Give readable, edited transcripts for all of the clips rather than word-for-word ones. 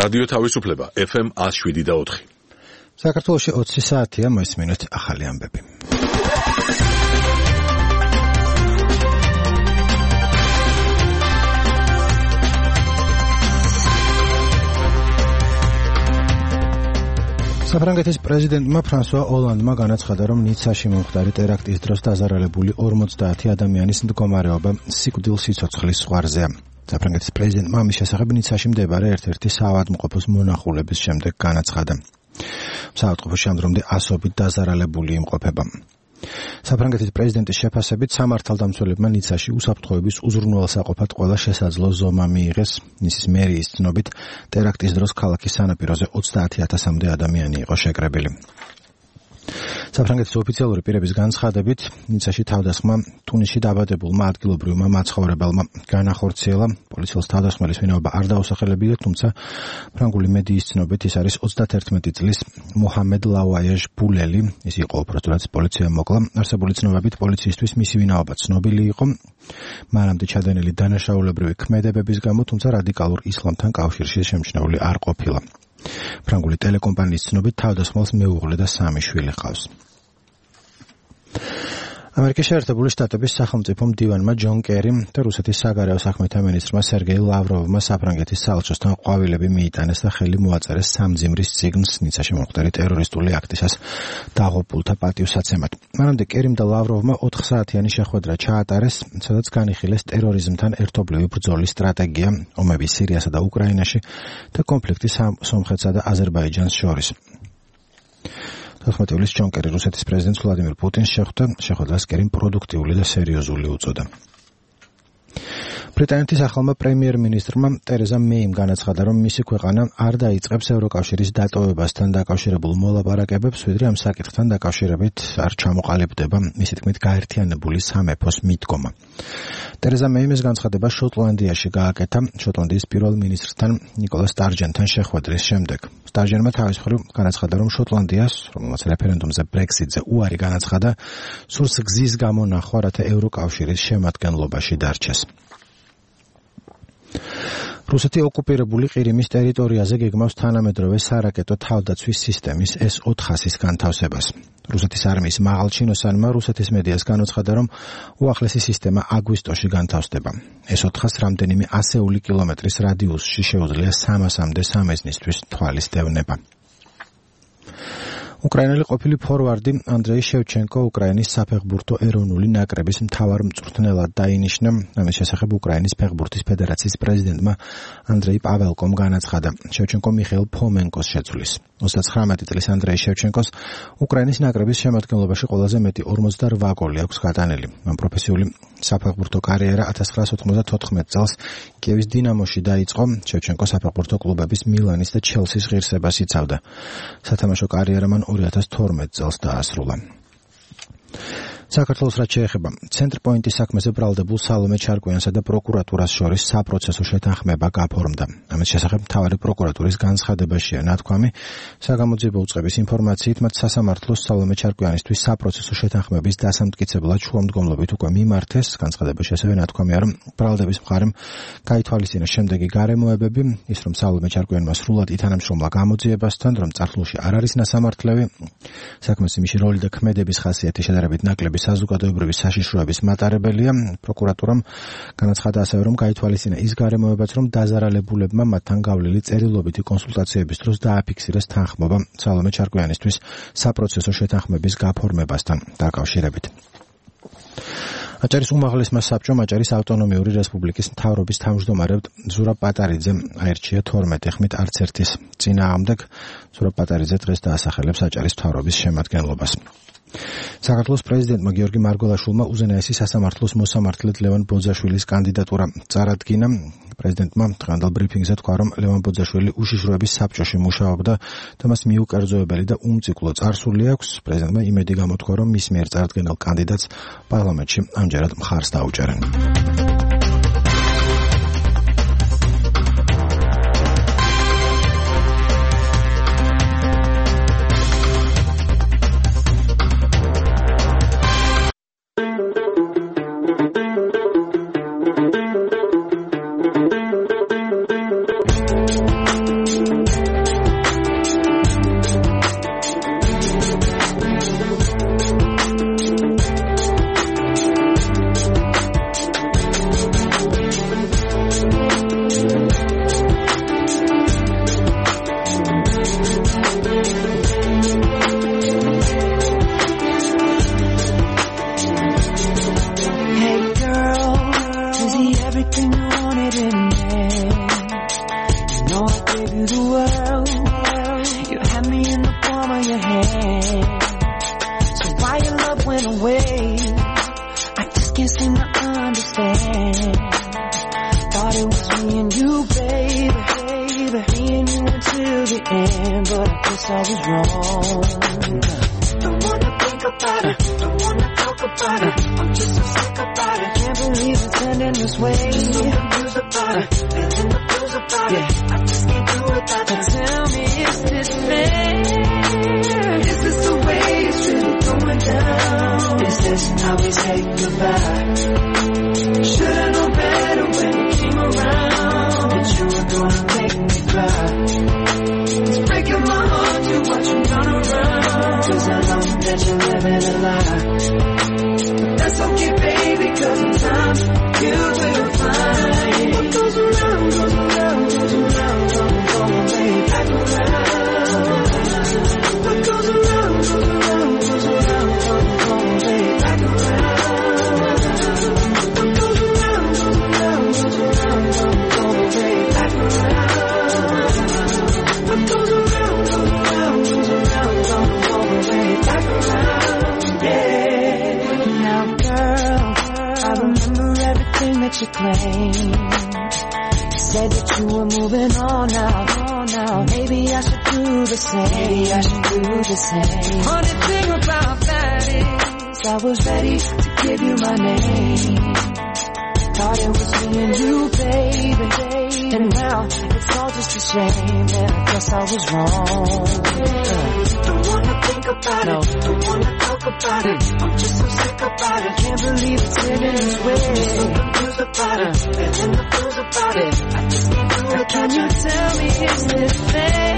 რადიო თავისუფლება FM 107.4. საქართველოში 20 საათია, მოისმინოთ ახალი ამბები. საფრანგეთის პრეზიდენტმა ფრანსუა ოლანდმა განაცხადა, რომ ნიცაში მომხდარი ტერაქტის დროს დაზარალებული 50 ადამიანის მდგომარეობა სიკვდილ სიცოცხლის ზღვარზეა. საფრანგეთის პრეზიდენტმა ამის შესახებ ნიცაში მდებარე ერთ-ერთი საავადმყოფოს მონახულების შემდეგ განაცხადა. საავადმყოფოში ამ დრომდე ასობით დაზარალებული იმყოფება. საფრანგეთის პრეზიდენტის შეფასებით სამართალდამცველებმა ნიცაში უსაფრთხოების უზრუნველსაყოფად ყველა შესაძლო ზომა მიიღეს. ნიცის მერიის ცნობით, ტერაქტის დროს ქალაქის სანაპიროზე 30,000-მდე ადამიანი იყო შეკრებილი. საფრანგეთის ოფიციალური პირების განცხადებით, ნიცაში თავდასხმა ტუნისში დაბადებულმა ადგილობრივმა მაცხოვრებელმა განახორციელა. პოლიციელს თავდასხმელის ვინაობა არ დაუსახელებია, თუმცა ფრანგული მედიის ცნობით ის არის 31 წლის მუჰამედ ლავაიეჟ ბულელი. ის იყო უპროცედურად პოლიციამ მოკლა. არსებული ცნობებით პოლიციისთვის მისი ვინაობა ცნობილი იყო. მანამდე ჩადენილი დანაშაულებრივი ქმედებების გამო, თუმცა რადიკალურ ისლამთან კავშირში შემჩნეული არ ყოფილა. ფრანგული ტელეკომპანიის ცნობით თავდასხმელს მეუღლე და 3 შვილი ჰყავს. ამერიკის შეერთებული შტატების სახელმწიფო მდივანმა ჯონ კერიმ და რუსეთის საგარეო საქმეთა მინისტრმა სერგეი ლავროვმა საფრანგეთის საელჩოსთან ყვავილები მიიტანეს და ხელი მოაწერეს სამძიმრის წიგნს ნიცაში მომხდარი ტერორისტული აქტისას დაღუპულთა პატივსაცემად. მანამდე კერიმ და ლავროვმა 4 საათიანი შეხვედრა ჩაატარეს, სადაც განიხილეს ტერორიზმთან ერთობლივი ბრძოლის სტრატეგია, ომები სირიასა და უკრაინაში და კონფლიქტი სომხეთსა და აზერბაიჯანს შორის. 14 ივლისს ჯონ კერი რუსეთის პრეზიდენტს ვლადიმირ პუტინს შეხვდა. შეხვედრას კერიმ პროდუქტიული და სერიოზული უწოდა. ბრიტანეთის ახალმა პრემიერ-მინისტრმა ტერეზა მეიმ განაცხადა, რომ მისი ქვეყანა არ დაიწყებს ევროკავშირის დატოვებასთან დაკავშირებულ მოლაპარაკებებს, ვიდრე ამ საკითხთან დაკავშირებით არ ჩამოყალიბდება მისი თქმით გაერთიანებული სამეფოს მიდგომა. ტერეზა მეიმ ეს განცხადება შოტლანდიაში გააკეთა შოტლანდიის პირველ მინისტრთან ნიკოლა სტარჯენთან შეხვედრის შემდეგ. სტარჯენმა თავის მხრივ განაცხადა, რომ შოტლანდიას, რომელმაც რეფერენდუმზე ბრექსიტზე უარი განაცხადა, სურს გზის გამონახვა, რათა ევროკავშირის შემადგენლობაში დარჩეს. რუსეთი ოკუპირებული ყირიმის ტერიტორიაზე გეგმავს თანამედროვე სარაკეტო თავდაცვის სისტემის S-400-ის განთავსებას. რუსეთის არმიის მაღალჩინოსანმა რუსეთის მედიას განაცხადა, რომ უახლესი სისტემა აგვისტოში განთავსდება. S-400 რამდენიმე ასეული კილომეტრის რადიუსში შეუძლია 300-მდე სამიზნისთვის თვალის დევნება. უკრაინელი ყოფილი ფორვარდი ანდრეი შევჩენკო უკრაინის საფეხბურთო ეროვნული ნაკრების მთავარ მწვრთნელად დაინიშნა. ამის შესახებ უკრაინის ფეხბურთის ფედერაციის პრეზიდენტმა ანდრეი პაველკომ განაცხადა. შევჩენკო მიხეილ ფომენკოს შეცვლის. 39 წლის ანდრეი შევჩენკოს უკრაინის ნაკრების შემადგენლობაში ყველაზე მეტი 48 გოლი აქვს გატანილი. ამ პროფესიული საფეხბურთო კარიერა 1994 წელს კიევის დინამოში დაიწყო. შევჩენკო საფეხბურთო კლუბების მილანის და ჩელსის ღირსებას იცავდა. სათამაშო კარიერა მან 2012 წელს დაასრულა. საქართველოს რაც შეეხება ცენტრპოინტის საქმეზე ბრალდებულ სალომე ჩარკვიანსა და პროკურატურას შორის საპროცესო შეთანხმება გაფორმდა. ამის შესახებ მთავარი პროკურატურის განცხადებაშია ნათქვამი. საგამოძიებო უწყების ინფორმაციით, მათ სასამართლოს სალომე ჩარკვიანისთვის საპროცესო შეთანხმების დასამტკიცებლად შუამდგომლობით უკვე მიმართეს. განცხადებაში ასევე ნათქვამია, რომ ბრალდების მხარემ გაითვალისწინა შემდეგი გარემოებები, ის რომ სალომე ჩარკვიანმა სრულად ითანამშრომლა გამოძიებასთან, რომ წარსულში არ არის ნასამართლები, საქმეს იმში როლი და ქმედების ხასიათი შედარებით ნაკლები საზოგადოებრივი საშიშროების მატარებელია. პროკურატურამ განაცხადა ასევე, რომ გაითვალისწინა ის გარემოებაც, რომ დაზარალებულებმა მათთან გავლილი წერილობითი კონსულტაციების დროს დააფიქსირეს თანხმობა სალომე ჩარკვიანისთვის საპროცესო შეთანხმების გაფორმებასთან დაკავშირებით. აჭარის უმაღლესმა საბჭომ აჭარის ავტონომიური რესპუბლიკის მთავრობის თავმჯდომარედ ზურაბ პატარიძემ აირჩია 12 ხმით არც ერთის წინააღმდეგ. ზურაბ პატარიძე დღეს დაასახელებს აჭარის მთავრობის შემადგენლობას. საქართველოს პრეზიდენტმა გიორგი მარგველაშვილმა უზენაესი სასამართლოს მოსამართლედ ლევან ბოძაშვილის კანდიდატურა წარადგინა. პრეზიდენტმა დღევანდელ ბრიფინგზე თქვა, რომ ლევან ბოძაშვილი უშიშროების საბჭოში მუშაობდა და მას მიუკერძოებელი და უმციკლო წარსული აქვს. პრეზიდენტმა იმედი გამოთქვა, რომ მის მიერ წარდგენილ კანდიდატს პარლამენტში ამჯერად მხარს დაუჭერენ. I just can't seem to understand. Thought it was me and you, baby. Me and you until the end, but I guess I was wrong. Don't wanna think about it, don't wanna talk about it. I'm just so sick about it. Can't believe it's ending this way. Just so confused about it, feeling the blues about it. I just can't do without you. Tell me, is this fair? Is this the way it's really going down? Is this how we say goodbye? Should've known better when you came around that you were gonna make me cry. It's breaking my heart to watch you run around, 'cause I know that you're living a lie. That's okay, baby, 'cause in time you will find what goes around, goes around, goes around, don't go away, back around. What goes around, goes around, goes around, don't go away, back around. What goes around, goes around, goes around, don't go away, back around. What goes around, goes around, goes around, don't go away, back around. Yeah. Now, girl, I remember everything that you claimed. You said that you were moving on now. Maybe I should do the same. Funny thing about that is I was ready to give you my name. Thought it was me and you, baby. And now it's all just a shame, and I guess I was wrong. Don't wanna think about it, don't wanna talk about it. I'm just so sick about it. Can't believe it's ending this way. I'm so confused about it, feeling the blues about it. I just can't do it. Can you tell me, is this fair?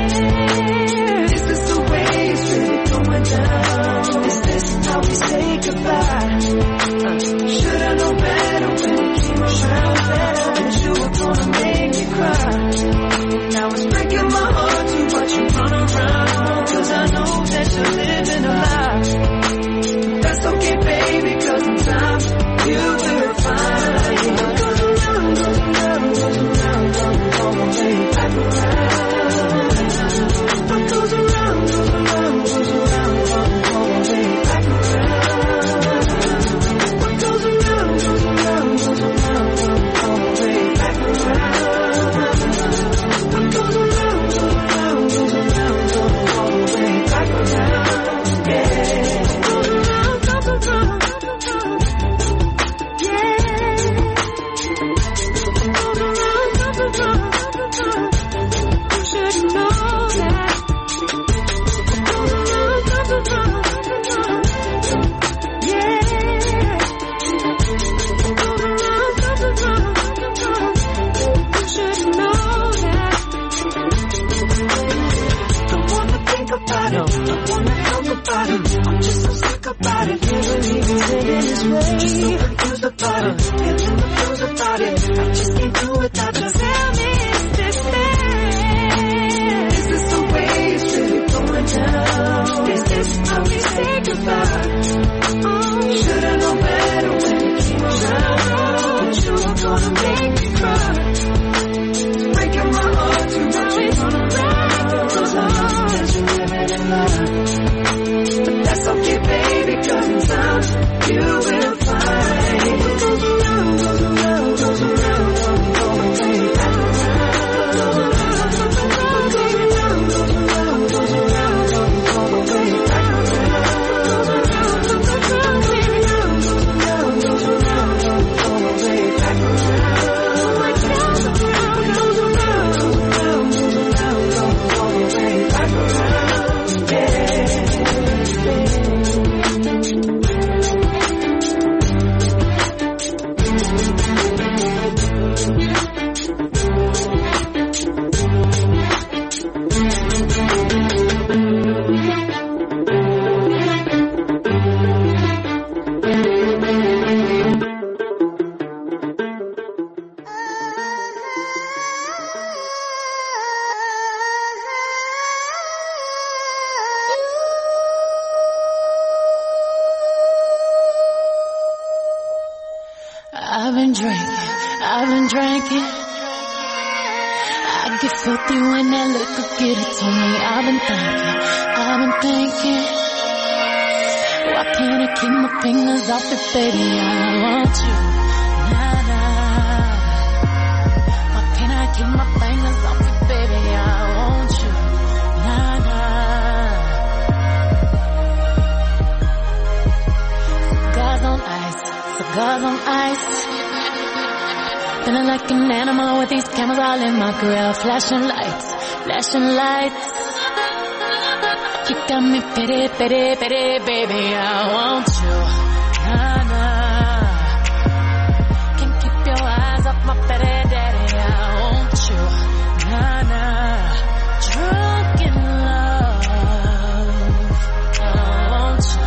Is this the way it's really going down? Is this how we say goodbye? Should've known better when you came around, that you were gonna make me cry. Now it's breaking my heart to watch you run around, 'cause I know that you're living a lie. That's okay, baby, 'cause in time you will find what goes around, goes around, goes around, don't go away, back around. What goes around, goes around, goes around, don't go away, back around. What goes around, goes around, goes around, don't go away, back around. What goes around, goes around, goes around, don't go away, back around. Yeah. Goes around, goes around, yeah. Goes around, goes around. You should know that. Goes around, goes around, yeah. Goes around, goes around. You should know that. Don't wanna think about it, don't wanna talk about it. I'm just so sick about it. Can't believe it's ending this way. Just so confused about it, feeling the blues about it. I just can't do without you. Tell me, is this fair? Is this the way it's really going down? Is this how we say goodbye? Should've known better when you came around, that you were gonna make me cry. Breaking my heart to watch you run around, 'cause I know that you're living a lie. But that's okay, baby, 'cause in time you will find what goes around, goes around, goes around, don't go away, back around. What goes around, goes around, goes around, don't go away, back around. Goes around, goes around, goes around, goes around, goes around, don't go away, back around. What goes around, goes around, goes around, goes around, don't go away, back around. Yeah. I've been drinking. I get filthy when that liquor get it to me. I've been thinking. Why can't I keep my fingers off it, baby? I want you. Nah, nah. Why can't I keep my fingers off it, baby? I want you. Nah, nah. Cigars on ice, cigars on ice. Feeling like an animal with these cameras all in my grill. Flashing lights, flashing lights. You got me pity, pity, pity, baby, I want you. Nah, nah. Can't keep your eyes off my pity, daddy, I want you. Nah, nah. Drunk in love, I want you.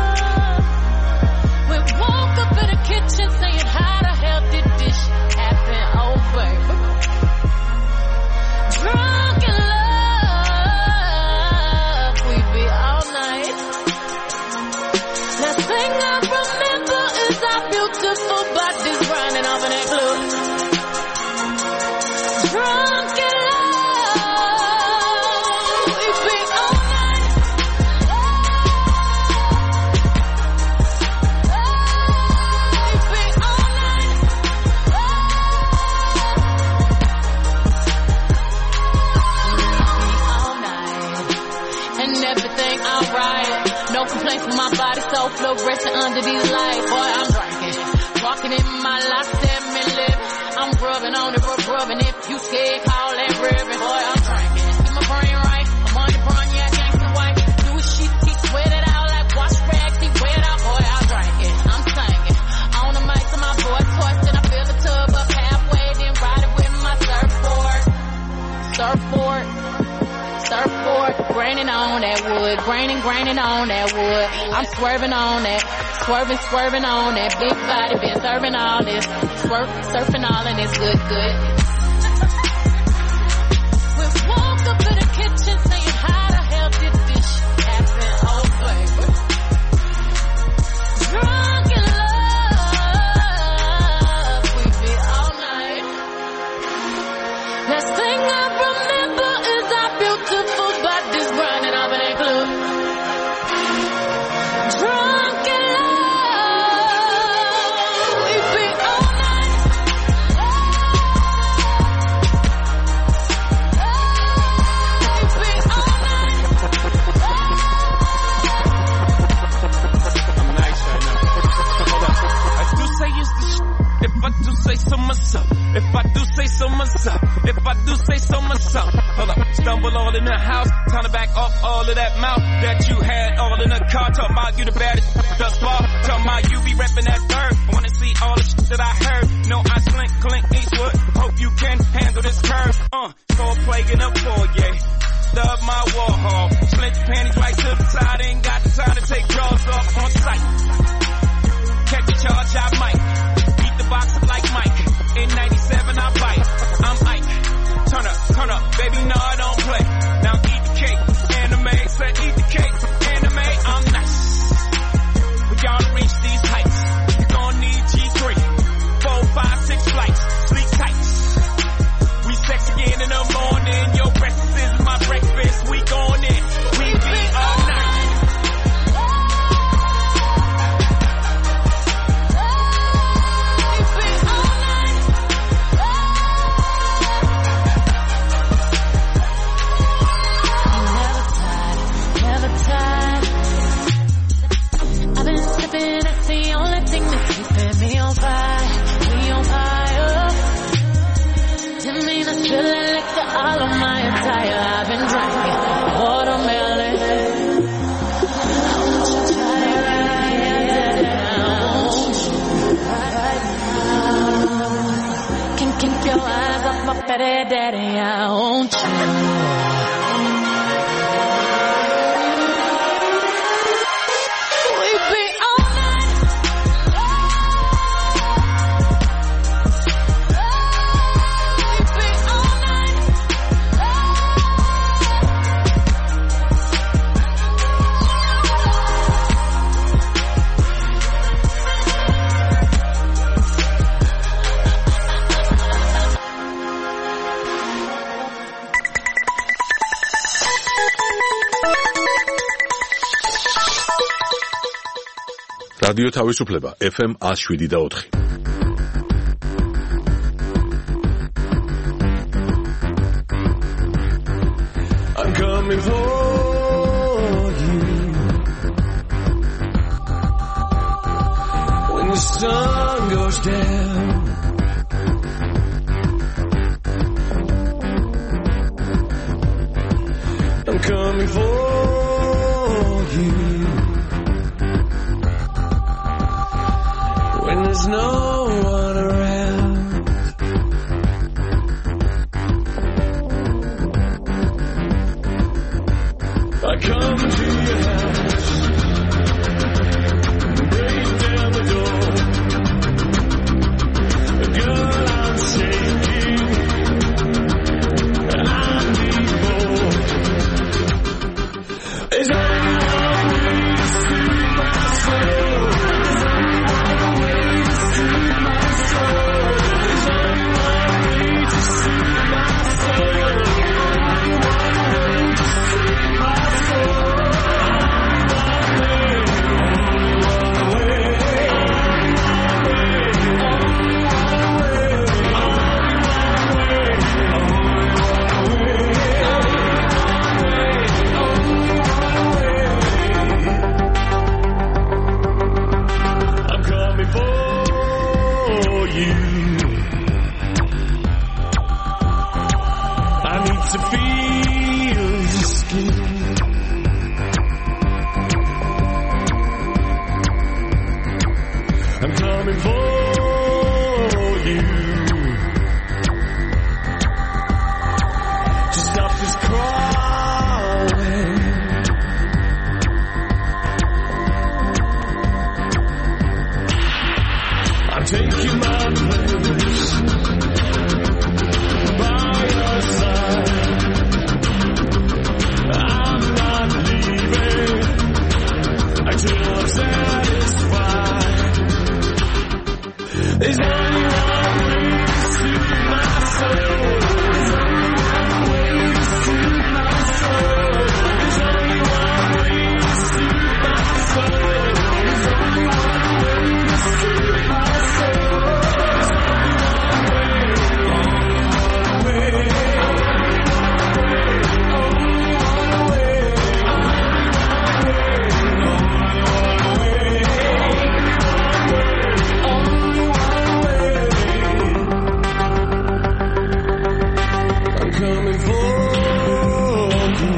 We woke up in the kitchen saying, how the hell did this happen? Oh, baby. Drunk in love. Beautiful bodies running off in that glue. Drunk in love, we be all night. We be all night. All night. And everything alright. No complaints from my body, so fluorescent under these lights. Boy, I'm drinking. Walking in my life, me living. I'm rubbing on it, rubbing. If you scared, call that ribbon. Boy, I'm drinking. Keep my brain right. I'm on the brain, yeah, gangsta white. Do a shit, he sweat it out like wash rags, he wet out. Boy, I'm drinking. I'm singing. On the mic to my boy, twisting. I fill the tub up halfway, then ride it with my surfboard. Surfboard. Surfboard, graining on that wood, graining on that wood. I'm swerving on that, swerving on that big body, been serving all this, surfing all and it's good. We woke up in the kitchen saying, how the hell did this shit happen? Oh, baby. Drunk in love, we be all night. Last thing I remember is our beautiful bodies running off in that glue. Drunk in love, we be all night. We be all night. I'm nice right now. Hold up. I do say it's the shit. If I do say so myself. If I do say so myself. If I do say so myself. Hold up. Stumble all in the house. Time to back off all of that mouth that you had all in the car. Talking about you the baddest thus far. Talking about you be repping that bird. I wanna see all the shit that I heard. No, I slink, Clint Eastwood. Hope you can handle this curve. Cold plague in the foyer. Stub my Warhol. Slint your panties right to the side. Ain't got the time to take drawers off on sight. Catch a charge, I might. Beat the box up like Mike. In 97, I bite. I'm Ike. Turn up, baby, no, I don't play. Now eat the cake, anime. Said eat the cake, anime. I'm nice. We gotta reach these heights. You gon' need G3. 4, 5, 6 flights. Sleep tight. We sex again in the morning. Your breakfast is my breakfast. We going in. We be all night. That's the only thing that's keeping me on fire. Me on fire. It mean I'm spilling liquor all on my attire. I've been drinking watermelon. I want you to try it right now. Can't keep your eyes off my petty daddy. I want you. რადიო თავისუფლება FM 107.4. I'm coming for you when the sun goes down. I'm coming for you when there's no one around. I come to your house, break down the door. Girl, I'm shaking, and I need more. Is anyone way to soothe my soul? Is anyone way to soothe my soul? Is anyone way to soothe my soul? To feel your skin, I'm coming for you to stop this crawling. I'm taking my place by your side. Until I'm satisfied. Is anyone way to soothe my soul? Is anyone way to soothe my soul? Is anyone way to soothe my soul? Is anyone way to soothe my soul? Is coming for you.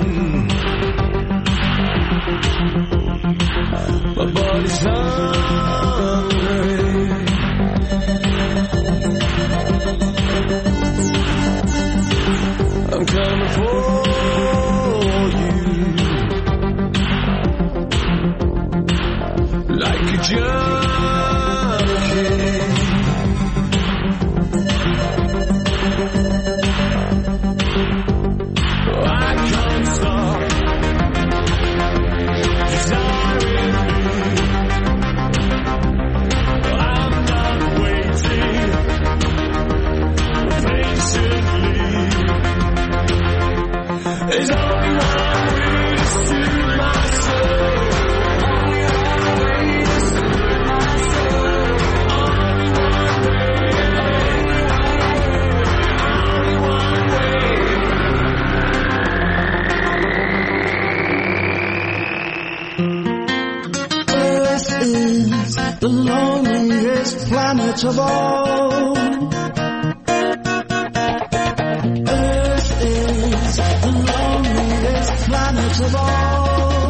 My body's hungry. I'm coming for you. Like a junkie. I can't stop desiring you. I'm not waiting patiently. There's only one way to soothe my soul. Only one way to soothe my soul. Only one way. Only one way. Earth is the loneliest planet of all. Earth is the loneliest planet of all.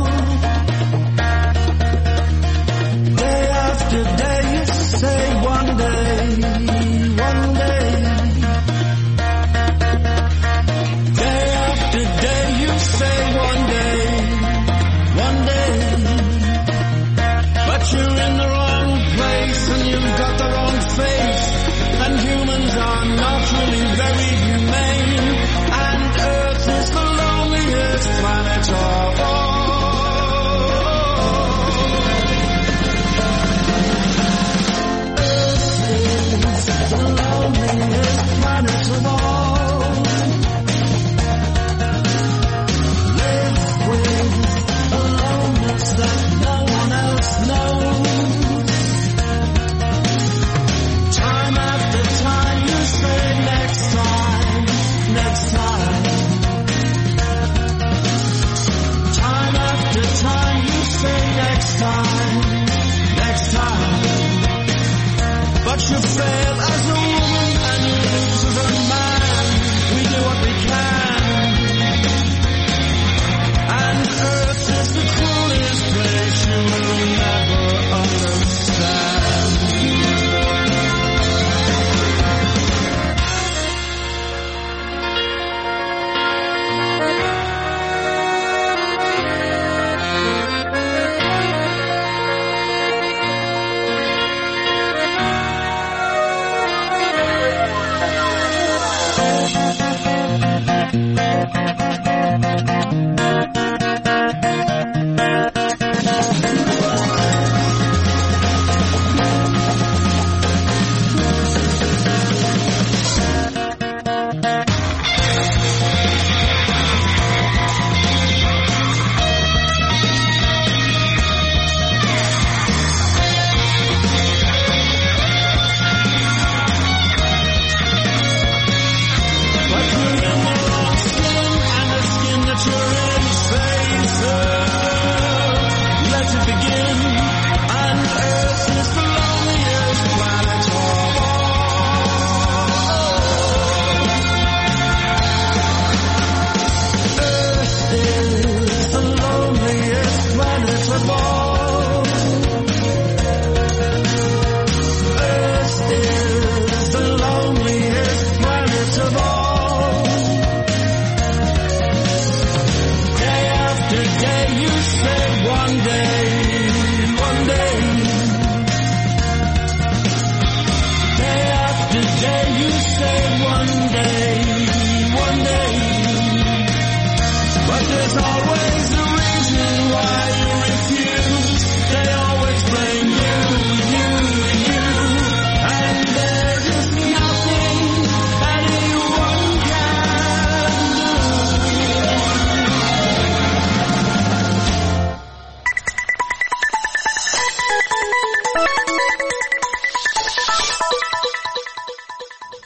Day after day you say one day, one day. Day after day you say one day, one day. But you're in the wrong place and you've got the wrong face and you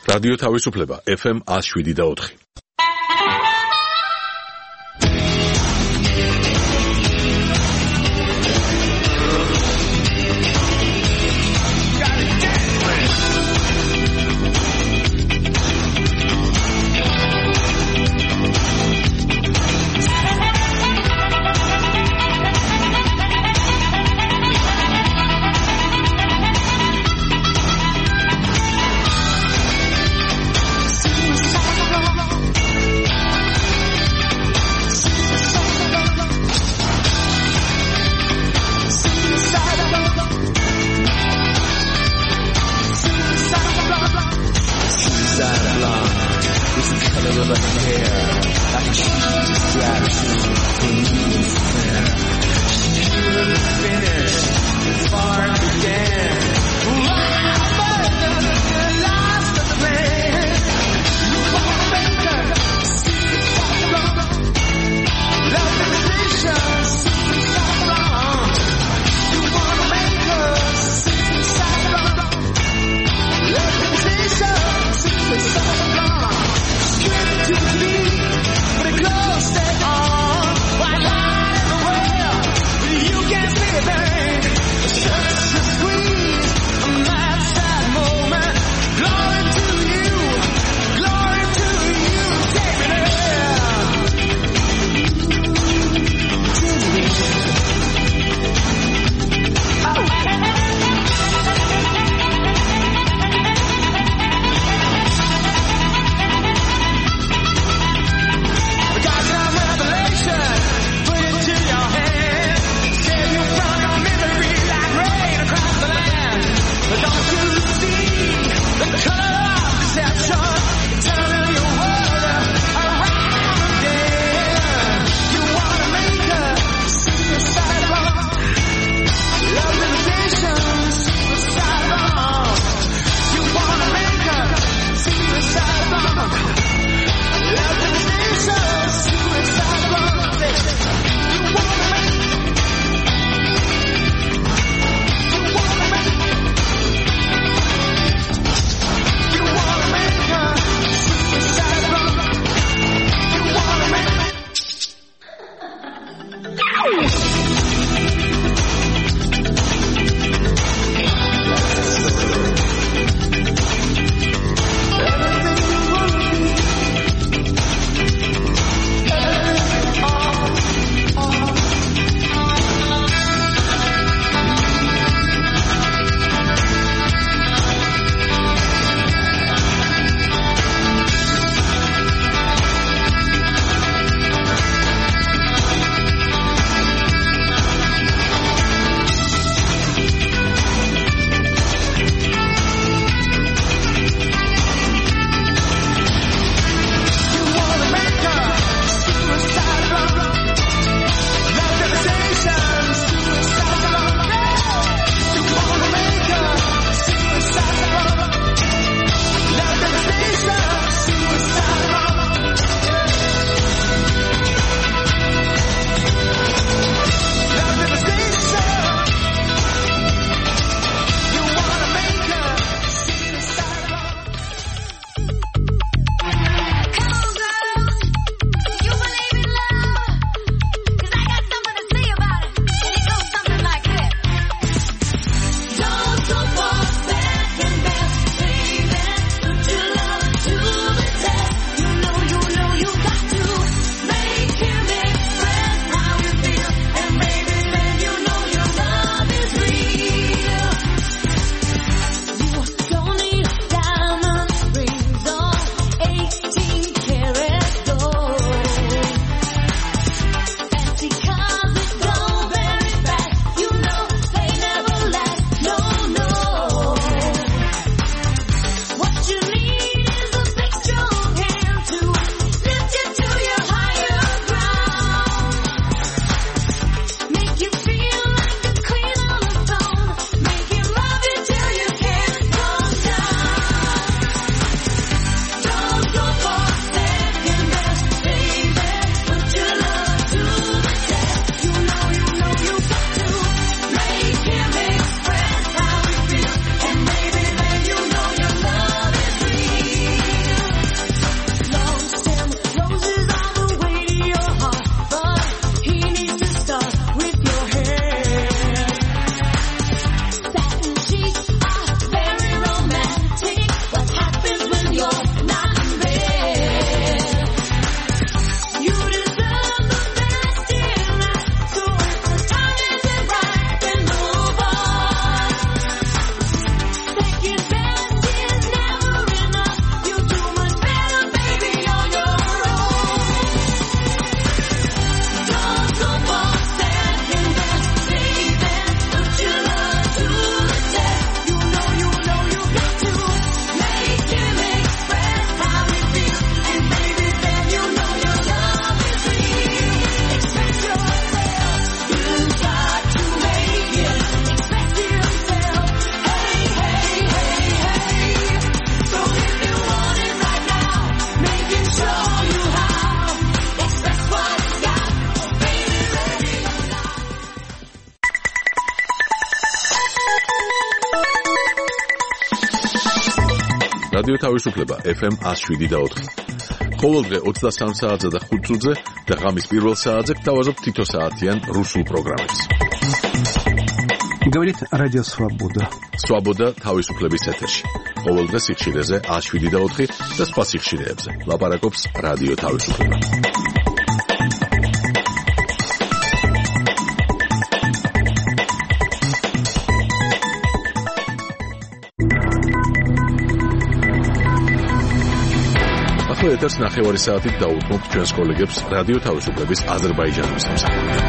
რადიო თავისუფლება FM 107.4. რადიო თავისუფლება FM 107.4. ყოველდღე 23 საათზე და 5 წუთზე და ღამის პირველ საათზე გთავაზობთ თითო საათიან რუსულ პროგრამებს. Говорит Радио Свобода. Свобода თავისუფლების ეთერში. ყოველდღე სიხშირეზე 107.4 და სხვა სიხშირეებზე. ლაპარაკობს რადიო თავისუფლება. ახლა ეთერს ნახევარი საათით დაუთმობთ ჩვენს კოლეგებს რადიო თავისუფლების აზერბაიჯანის სამსახურში.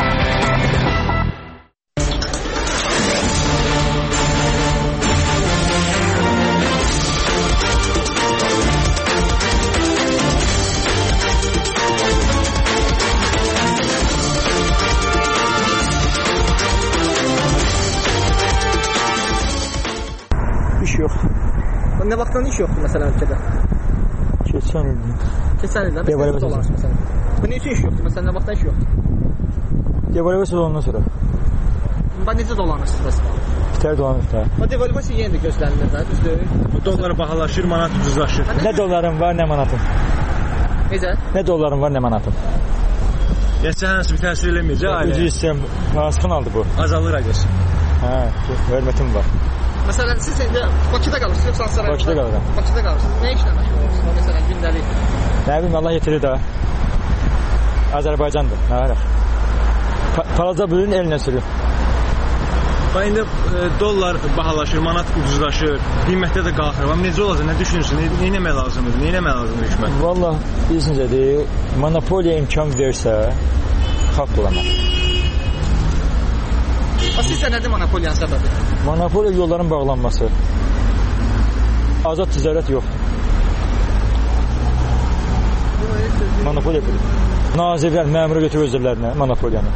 İş yok. Ne vaxtdan iş yoxdur məsələn ölkədə? Geçen ilde. Keçən ildə necə dolanır məsələn? Bu nə üçün iş yoxdur məsələn? Nə vaxtdan iş yoxdur? Devalüasiya sezonundan sonra. Bax necə dolanırsınız məsələn? Biter dolanır da. Bu devalüasiya yenə də gözlənilir də, düzdür? Bu dolar bahalaşır, manat ucuzlaşır. Ne dolarım var, ne manatım. Necə? Ne dolarım var, ne manatım. Geçen hansı bir təsir eləməyəcək ailə. Ucuz istəyəm, nasıl aldı bu? Azalır agəsi. Hə, hörmətim var. Məsələn siz indi Bakıda qalırsınız yoxsa Asarayda? Bakıda qalıram. Bakıda qalırsınız. Nə işlə məşğul olursunuz məsələn gündəlik? Nə bilim, Allah yetirir də. Azərbaycandır, nə var? Palaca bölün elinə sürür. Bax indi dollar bahalaşır, manat ucuzlaşır, qiymətdə də qalxır. Amma necə olacaq, nə düşünürsün? Nə etmək lazımdır? Nə etmək lazımdır hökumət? Vallahi bilirsiniz, monopoliya imkan versə, xalq dolanır. Sizcə nədir monopoliyanın səbəbi? Monopoliya yolların bağlanması. Azad ticarət yoxdur. Monopoliya budur. Nazirlər, məmuru götürür özlərlərinə monopoliyanı.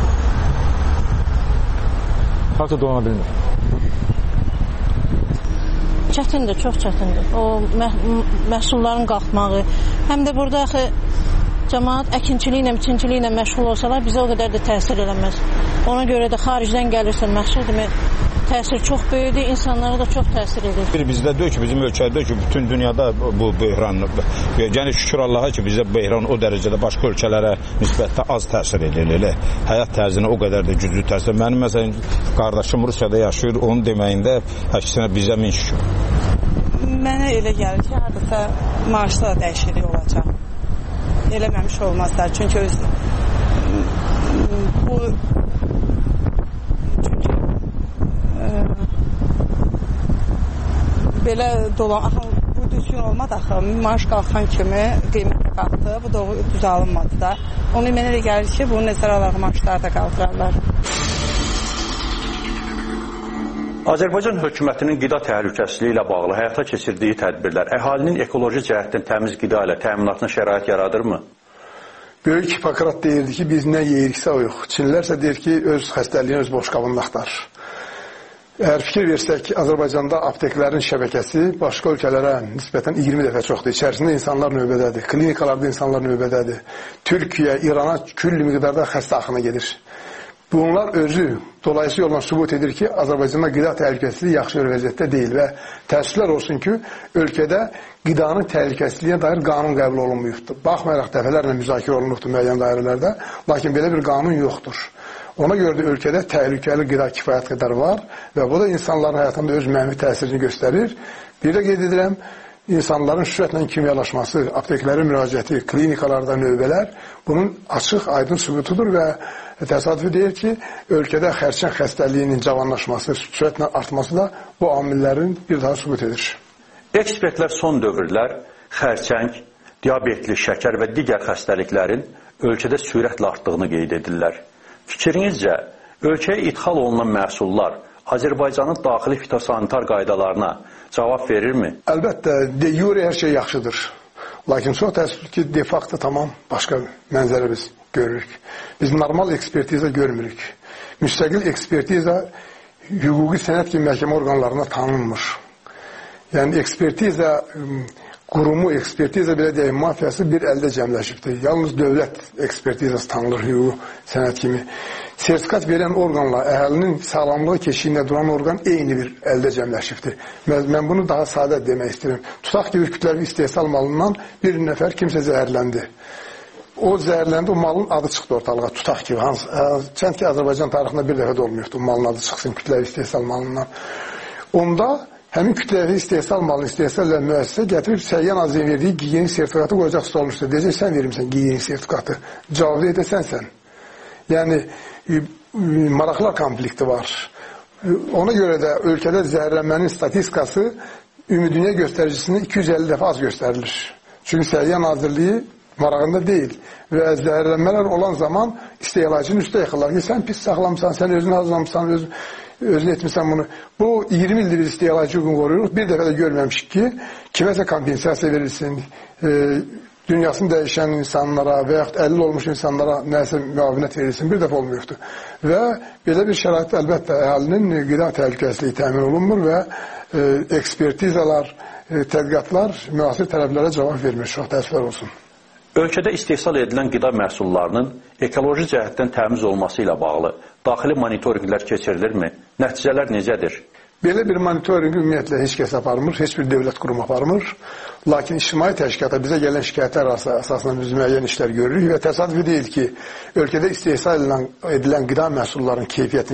Xalq da dolana bilmir. Çətindir, çox çətindir. O məhsulların qalxmağı, həm də burada axı cəmaət əkinçiliklə, biçinçiliklə məşğul olsalar bizə o qədər də təsir eləməz. Ona görə də xaricdən gəlirsə məhsul demək təsir çox böyükdür, insanlara da çox təsir edir. Bizdə deyil ki, bizim ölkədə ki, bütün dünyada bu böhran, yəni şükür Allaha ki, bizdə böhran o dərəcədə başqa ölkələrə nisbətdə az təsir edir. Elə həyat tərzinə o qədər də güclü təsir. Mənim məsələn qardaşım Rusiyada yaşayır, onun deməyində əksinə bizə min şükür. Mənə elə gəlir ki, hardasa maaşda dəyişiklik olacaq. Eləməmiş olmazlar. Çünki bu belə dolan, bu düzgün olmadı axı. Maaş qalxan kimi qiymət qalxdı. Bu da düz alınmadı da. Onu mənə elə gəlir ki, bunu nəzərə alaraq maaşları da qaldırarlar. Azərbaycan hökumətinin qida təhlükəsizliyi ilə bağlı həyata keçirdiyi tədbirlər əhalinin ekoloji cəhətdən təmiz qida ilə təminatına şərait yaradırmı? Böyük Hipokrat deyirdi ki, biz nə yeyiriksə o yox. Çinlilər isə deyir ki, öz xəstəliyini öz boşqabında axtarır. Əgər fikir versək ki, Azərbaycanda apteklərin şəbəkəsi başqa ölkələrə nisbətən 20 dəfə çoxdur. İçərisində insanlar növbədədir, klinikalarda insanlar növbədədir. Türkiyə, İrana külli miqdarda xəstə axını gedir. Bunlar özü dolayısıyla yolla sübut edir ki, Azərbaycanda qida təhlükəsizliyi yaxşı bir vəziyyətdə deyil və təəssüflər olsun ki, ölkədə qidanın təhlükəsizliyinə dair qanun qəbul olunmuyubdur. Baxmayaraq dəfələrlə müzakirə olunubdur müəyyən dairələrdə, lakin belə bir qanun yoxdur. Ona görə də ölkədə təhlükəli qida kifayət qədər var və bu da insanların həyatında öz mənfi təsirini göstərir. Bir də qeyd edirəm, insanların sürətlə kimyalaşması, apteklərin müraciəti, klinikalarda növbələr bunun açıq, aydın sübutudur və təsadüfi deyir ki, ölkədə xərçəng xəstəliyinin cavanlaşması, sürətlə artması da bu amillərin bir daha sübut edir. Ekspertlər son dövrlər xərçəng, diabetli, şəkər və digər xəstəliklərin ölkədə sürətlə artdığını qeyd edirlər. Fikrinizcə, ölkəyə idxal olunan məhsullar Azərbaycanın daxili fitosanitar qaydalarına cavab verirmi? Əlbəttə, de jure hər şey yaxşıdır. Lakin çox təəssüf ki, de facto tamam başqa mənzərə biz görürük. Biz normal ekspertiza görmürük. Müstəqil ekspertiza hüquqi sənəd kimi məhkəmə orqanlarına tanınmır. Yəni ekspertiza qurumu, ekspertiza belə deyək, mafiyası bir əldə cəmləşibdir. Yalnız dövlət ekspertizası tanınır hüquq, sənət kimi. Sertifikat verən orqanla əhalinin sağlamlığı keşiyində duran orqan eyni bir əldə cəmləşibdir. Mən bunu daha sadə demək istəyirəm. Tutaq ki, kütləvi istehsal malından bir nəfər kimsə zəhərləndi. O zəhərləndi, o malın adı çıxdı ortalığa. Tutaq ki, ki Azərbaycan tarixində bir dəfə də olmuyordu, malın adı çıxsın kütləvi istehsal malından. Onda həmin kütləvi istehsal malını istehsal edən müəssisə gətirib Səhiyyə Nazirliyinin verdiyi gigiyenik sertifikatı qoyacaq tutulmuşdur. Deyəcək, sən verirsən gigiyenik sertifikatı. Cavabı edəsənsən. Yəni, maraqlar konflikti var. Ona görə də ölkədə zəhərlənmənin statistikası ümumdünya göstəricisini 250 dəfə az göstərilir. Çünki Səhiyyə Nazirliyi marağında deyil. Və zəhərlənmələr olan zaman istehlakçının üstə yıxırlar ki, sən pis saxlamısan, sən özünü hazırlamısan, özünü etmirsən bunu. Bu 20 ildir biz istehlakçı hüququnu qoruyuruq. Bir dəfə də görməmişik ki, kiməsə kompensasiya verilsin, dünyasını dəyişən insanlara və yaxud 50 olmuş insanlara nəsə müavinət verilsin, bir dəfə olmuyordu. Və belə bir şəraitdə əlbəttə əhalinin qida təhlükəsizliyi təmin olunmur və ekspertizalar, tədqiqatlar müasir tələblərə cavab vermir. Çox təəssüflər olsun. Ölkədə istehsal edilən qida məhsullarının ekoloji cəhətdən təmiz olması ilə bağlı daxili monitorinqlər keçirilirmi? Nəticələr necədir? Belə bir monitorinq ümumiyyətlə heç kəs aparmır, heç bir dövlət qurumu aparmır. Lakin ictimai təşkilata bizə gələn şikayətlər əsasında biz müəyyən işlər görürük və təsadüfi deyil ki, ölkədə istehsal edilən qida məhsullarının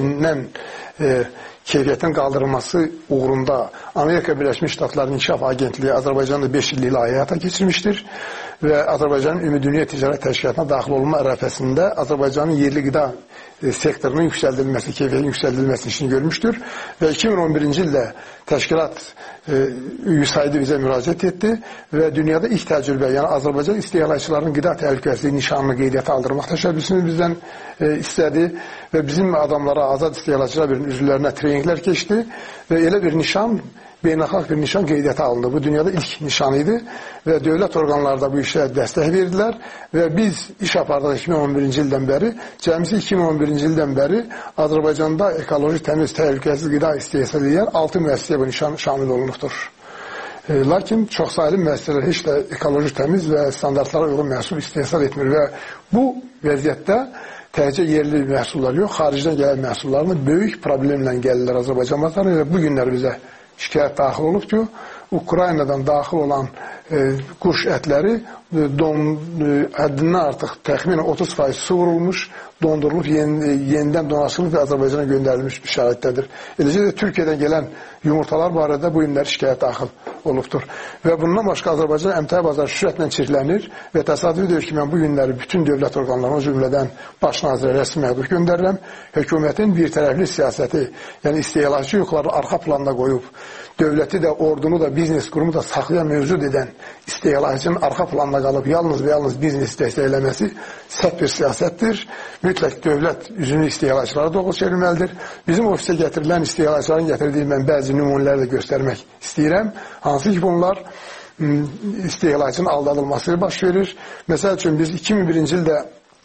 keyfiyyətin qaldırılması uğrunda Amerika Birləşmiş Ştatlarının İnkişaf Agentliyi Azərbaycanda 5 illik layihə həyata keçirmişdir və Azərbaycanın Ümumdünya Ticarət Təşkilatına daxil olma ərəfəsində Azərbaycanın yerli qida sektorunun yüksəldilməsi, keyfiyyətin yüksəldilməsi işini görmüşdür və 2011-ci ildə təşkilat USAID bizə müraciət etdi və dünyada ilk təcrübə, yəni Azərbaycan istehlakçılarının qida təhlükəsizliyi nişanını qeydiyyata aldırmaq təşəbbüsünü bizdən istədi və bizim adamlara, azad istehlakçılar birinin üzvlərinə treninqlər keçdi və elə bir nişan, beynəlxalq bir nişan qeydiyyata alındı. Bu dünyada ilk nişan idi və dövlət orqanları da bu işə dəstək verdilər və biz iş apardıq 2011-ci ildən bəri, cəmisi 2011-ci ildən bəri Azərbaycanda ekoloji təmiz, təhlükəsiz qida istehsal edən 6 müəssisəyə bu nişan şamil olunubdur. Lakin çoxsaylı müəssisələr heç də ekoloji təmiz və standartlara uyğun məhsul istehsal etmir və bu vəziyyətdə təkcə yerli məhsullar yox, xaricdən gələn məhsullarla böyük problemlə gəlirlər Azərbaycan bazarına və bu günlər bizə şikayət daxil olub ki, Ukraynadan daxil olan quş ətləri həddindən artıq təxminən 30% su vurulmuş, dondurulub, yenidən donaşılıb və Azərbaycana göndərilmiş bir şəraitdədir. Eləcə də Türkiyədən gələn yumurtalar barədə bu günlər şikayət daxil olubdur. Və bundan başqa Azərbaycan əmtəə bazarı sürətlə çirklənir və təsadüf edir ki, mən bu günləri bütün dövlət orqanlarına, o cümlədən baş nazirə rəsmi məhdud göndərirəm. Hökumətin bir tərəfli siyasəti, yəni istehlakçı hüquqları arxa planda qoyub, dövləti də, ordunu da, biznes qurumu da saxlayan mövcud edən istehlakçının arxa planda qalıb yalnız və yalnız biznes dəstəkləməsi səhv bir siyasətdir. Mütləq dövlət üzünü istehlakçılara doğru çevrilməlidir. Bizim ofisə gətirilən istehlakçıların gətirdiyi mən bəzi nümunələri də göstərmək istəyirəm. Hansı ki bunlar istehlakçının aldadılması baş verir. Məsəl üçün biz 2001-ci ildə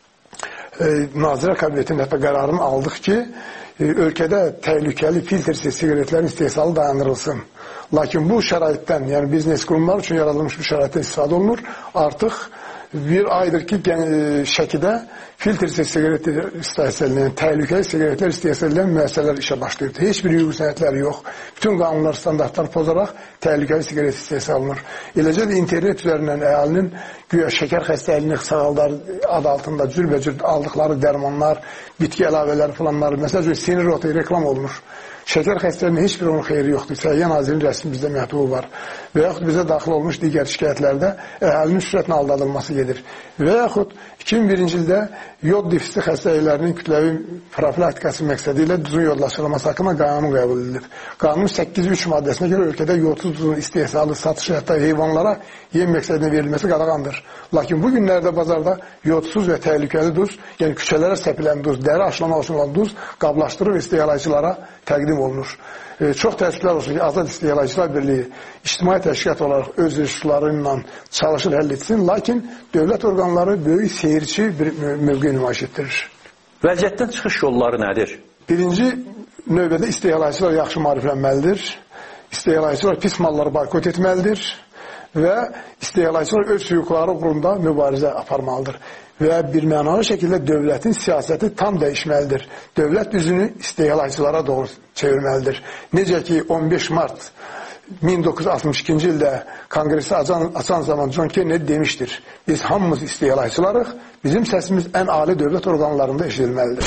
Nazirlər Kabinetinin hətta qərarını aldıq ki, ölkədə təhlükəli filtrsiz siqaretlərin istehsalı dayandırılsın. Lakin bu şəraitdən, yəni biznes qurumlar üçün yaradılmış bir şəraitdən istifadə olunur. Artıq bir aydır ki, Şəkidə filtrsiz siqaret istehsal edən, təhlükəli siqaretlər istehsal edən müəssisələr işə başlayıb. Heç bir hüquq sənədləri yox. Bütün qanunlar, standartlar pozaraq təhlükəli siqaret istehsal olunur. Eləcə də internet üzərindən əhalinin güya şəkər xəstəliyini sağaldar adı altında cürbəcür aldıqları dərmanlar, bitki əlavələri falanlar, məsələn, sinir otu reklam olunur. Şəkər xəstəliyinin heç bir onun xeyri yoxdur. Səhiyyə Nazirinin rəsmi bizdə məktubu var. Və yaxud bizə daxil olmuş digər şikayətlərdə əhalinin sürətlə aldadılması gedir. Və yaxud 2001-ci ildə yod defisi xəstəliklərinin kütləvi profilaktikası məqsədi ilə duzun yodlaşdırılması haqqında qanun qəbul edilib. Qanunun 8.3 maddəsinə görə ölkədə yodsuz duzun istehsalı, satışı, hətta heyvanlara yem məqsədinə verilməsi qadağandır. Lakin bu günlərdə bazarda yodsuz və təhlükəli duz, yəni küçələrə səpilən duz, dəri aşılamaq üçün olan duz qablaşdırıb istehlakçılara təqdim olunur. Çox təəssüflər olsun ki, Azad İstehlakçılar Birliyi ictimai təşkilat olaraq öz resursları ilə çalışır, həll etsin, lakin dövlət orqanları böyük seyirci bir mövqe nümayiş etdirir. Vəziyyətdən çıxış yolları nədir? Birinci növbədə istehlakçılar yaxşı maariflənməlidir. İstehlakçılar pis malları boykot etməlidir və istehlakçılar öz hüquqları uğrunda mübarizə aparmalıdır. Və bir mənalı şəkildə dövlətin siyasəti tam dəyişməlidir. Dövlət üzünü istehlakçılara doğru çevirməlidir. Necə ki 15 mart 1962-ci ildə kongresi açan zaman John Kennedy demişdir. Biz hamımız istehlakçılarıq, bizim səsimiz ən ali dövlət orqanlarında eşidilməlidir.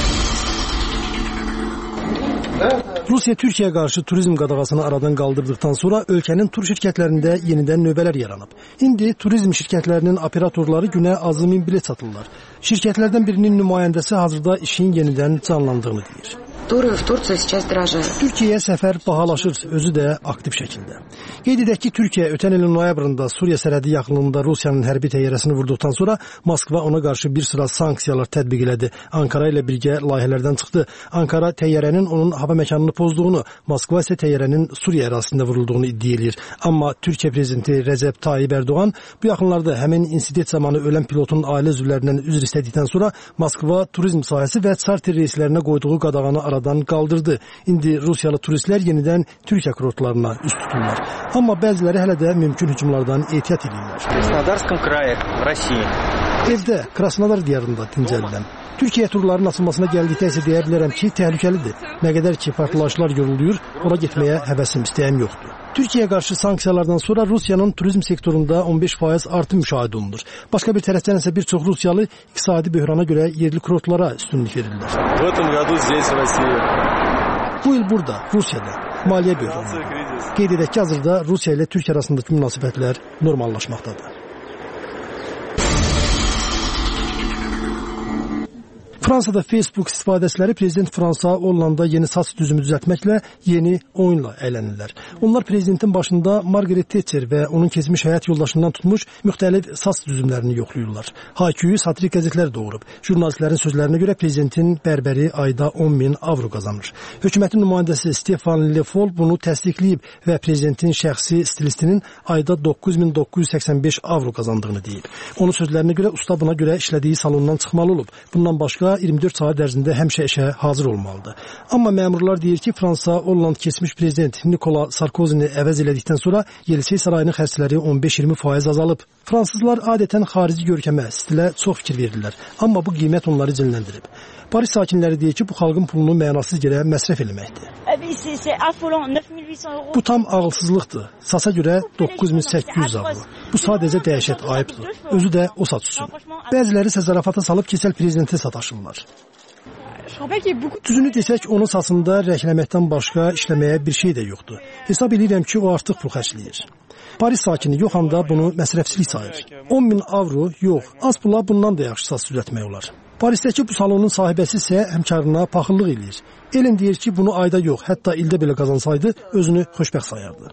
Rusiya Türkiyəyə qarşı turizm qadağasını aradan qaldırdıqdan sonra ölkənin tur şirkətlərində yenidən növbələr yaranıb. İndi turizm şirkətlərinin operatorları günə azı 1000 bilet satırlar. Şirkətlərdən birinin nümayəndəsi hazırda işin yenidən canlandığını deyir. Türkiyəyə səfər bahalaşır, özü də aktiv şəkildə. Qeyd edək ki, Türkiyə ötən ilin noyabrında Suriya sərhədi yaxınlığında Rusiyanın hərbi təyyarəsini vurduqdan sonra Moskva ona qarşı bir sıra sanksiyalar tətbiq elədi. Ankara ilə birgə layihələrdən çıxdı. Ankara təyyarənin onun hava məkanını pozduğunu, Moskva isə təyyarənin Suriya ərazisində vurulduğunu iddia edir. Amma Türkiyə prezidenti Rəcəb Tayyib Ərdoğan bu yaxınlarda həmin insident zamanı ölən pilotun ailə üzvlərindən üzr istədikdən sonra Moskva turizm sahəsi və charter reyslərinə qoyduğu qadağanı aradan qaldırdı. İndi Rusiyalı turistlər yenidən Türkiyə kurortlarına üst tuturlar. Amma bəziləri hələ də mümkün hücumlardan ehtiyat edirlər. Evdə, Krasnodar diyarında dincəlirəm. Türkiyə turlarının açılmasına gəldikdə isə deyə bilərəm ki, təhlükəlidir. Nə qədər ki, partlayışlar görülür, ora getməyə həvəsim, istəyim yoxdur. Türkiyəyə qarşı sanksiyalardan sonra Rusiyanın turizm sektorunda 15% artım müşahidə olunur. Başqa bir tərəfdən isə bir çox Rusiyalı iqtisadi böhrana görə yerli kurortlara üstünlük verirlər. Bu il burada, Rusiyada, maliyyə böhranı. Qeyd edək ki, hazırda Rusiya ilə Türkiyə arasındakı münasibətlər normallaşmaqdadır. Fransada Facebook istifadəçiləri Prezident Fransa Hollanda yeni saç düzümü düzəltməklə yeni oyunla əylənirlər. Onlar prezidentin başında Margaret Thatcher və onun keçmiş həyat yoldaşından tutmuş müxtəlif saç düzümlərini yoxlayırlar. Hayküyü satirik qəzetlər doğurub. Jurnalistlərin sözlərinə görə prezidentin bərbəri ayda 10.000 avro qazanır. Hökumətin nümayəndəsi Stefan Le Foll bunu təsdiqləyib və prezidentin şəxsi stilistinin ayda 9.985 avro qazandığını deyib. Onun sözlərinə görə usta buna görə işlədiyi salondan çıxmalı olub. Bundan başqa 24 saat ərzində həmişə işə hazır olmalıdır. Amma məmurlar deyir ki, Fransa Holland keçmiş prezident Nicolas Sarkozini əvəz elədikdən sonra Yelisey sarayının xərcləri 15-20% azalıb. Fransızlar adətən xarici görkəmə, stilə çox fikir verirlər. Amma bu qiymət onları cinləndirib. Paris sakinləri deyir ki, bu xalqın pulunu mənasız yerə məsrəf eləməkdir. Bu tam ağılsızlıqdır. Sasa görə 9800 avro. Bu sadəcə dəhşət, ayıbdır. Özü də o saç üçün. Bəziləri isə zarafata salıb keçəl prezidentə sataşırlar. Düzünü desək, onun saçında rəkləməkdən başqa işləməyə bir şey də yoxdur. Hesab edirəm ki, o artıq pul xərcləyir. Paris sakini yox anda bunu məsrəfçilik sayır. 10.000 avro yox, az pula bundan da yaxşı saç düzəltmək olar. Parisdəki bu salonun sahibəsi isə həmkarına paxıllıq eləyir. Elin deyir ki, bunu ayda yox, hətta ildə belə qazansaydı, özünü xoşbəxt sayardı.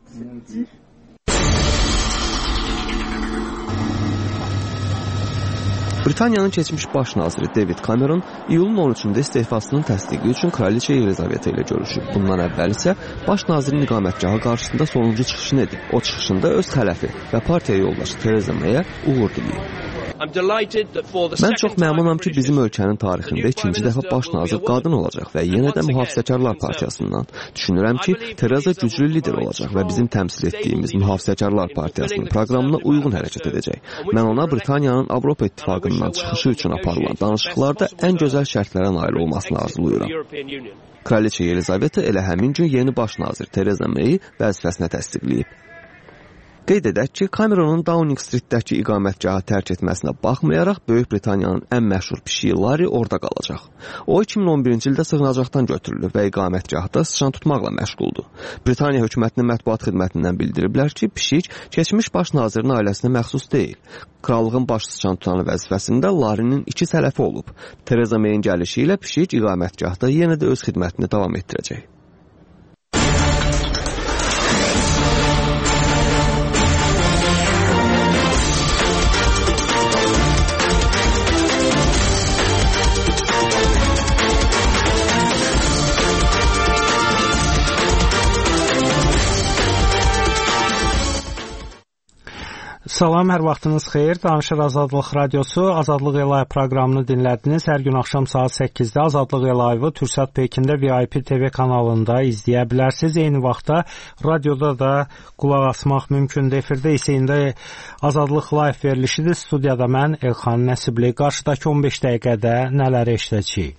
Britaniyanın keçmiş baş naziri David Cameron iyulun 13-də istefasının təsdiqi üçün Kraliçə Yelizaveta ilə görüşüb. Bundan əvvəl isə baş nazirin iqamətgahı qarşısında sonuncu çıxışını edib. O çıxışında öz tələfi və partiya yoldaşı Theresa May-ə uğur diləyib. Mən çox məmnunam ki, bizim ölkənin tarixində ikinci dəfə baş nazir qadın olacaq və yenə də Mühafizəkarlar Partiyasından. Düşünürəm ki, Theresa güclü lider olacaq və bizim təmsil etdiyimiz Mühafizəkarlar Partiyasının proqramına uyğun hərəkət edəcək. Mən ona Britaniyanın Avropa İttifaqından çıxışı üçün aparılan danışıqlarda ən gözəl şərtlərə nail olmasını arzulayıram. Kraliçə Yelizaveta elə həmin gün yeni baş nazir Theresa May-i vəzifəsinə təsdiqləyib. Qeyd edək ki, Cameronun Downing Street-dəki iqamətgahı tərk etməsinə baxmayaraq, Böyük Britaniyanın ən məşhur pişiyi Larry orada qalacaq. O, 2011-ci ildə sığınacaqdan götürülür və iqamətgahda sıçan tutmaqla məşğuldur. Britaniya hökumətinin mətbuat xidmətindən bildiriblər ki, pişik keçmiş baş nazirin ailəsinə məxsus deyil. Krallığın baş sıçan tutanı vəzifəsində Larry'nin 2 tələfi olub. Theresa May-in gəlişi ilə pişik iqamətgahda yenə də öz xidmətini davam etdirəcək. Salam, hər vaxtınız xeyir. Danışır Azadlıq Radiosu. Azadlıq Live proqramını dinlədiniz. Hər gün axşam saat 8-də Azadlıq Live-ı Türksat Pekində VIP TV kanalında izləyə bilərsiniz. Eyni vaxtda radioda da qulaq asmaq mümkündür. Efirdə isə indi Azadlıq Live verilişidir. Studiyada mən Elxan Nəsibli. Qarşıdakı 15 dəqiqədə nələri eşidəcəyik?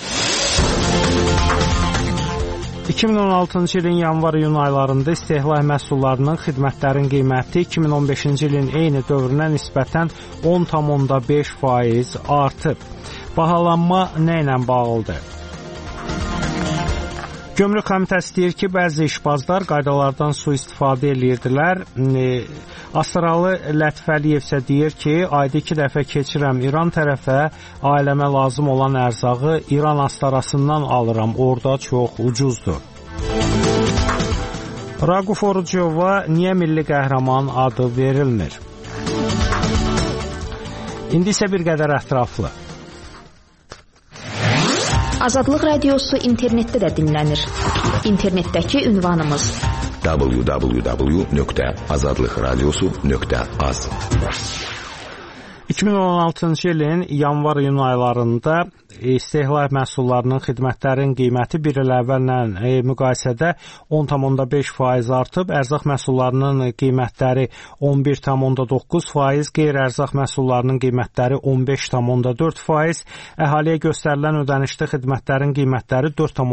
2016-cı ilin yanvar-iyun aylarında istehlak məhsullarının xidmətlərin qiyməti 2015-ci ilin eyni dövrünə nisbətən 10,5% artıb. Bahalanma nə ilə bağlıdır? Gömrük Komitəsi deyir ki, bəzi işbazlar qaydalardan sui-istifadə edirdilər. Astaralı Lətifəliyev isə deyir ki, ayda 2 dəfə keçirəm İran tərəfə, ailəmə lazım olan ərzağı İran astarasından alıram, orada çox ucuzdur. Raquf Orucova niyə milli qəhrəman adı verilmir? İndi isə bir qədər ətraflı. Azadlıq Radiosu internetdə də dinlənir. İnternetdəki ünvanımız www.azadlıqradiosu.az 2016-cı ilin yanvar-iyun aylarında istehlak məhsullarının xidmətlərin qiyməti bir il əvvəllə müqayisədə 10,5% artıb, ərzaq məhsullarının qiymətləri 11,9%, qeyri-ərzaq məhsullarının qiymətləri 15,4%, əhaliyə göstərilən ödənişli xidmətlərin qiymətləri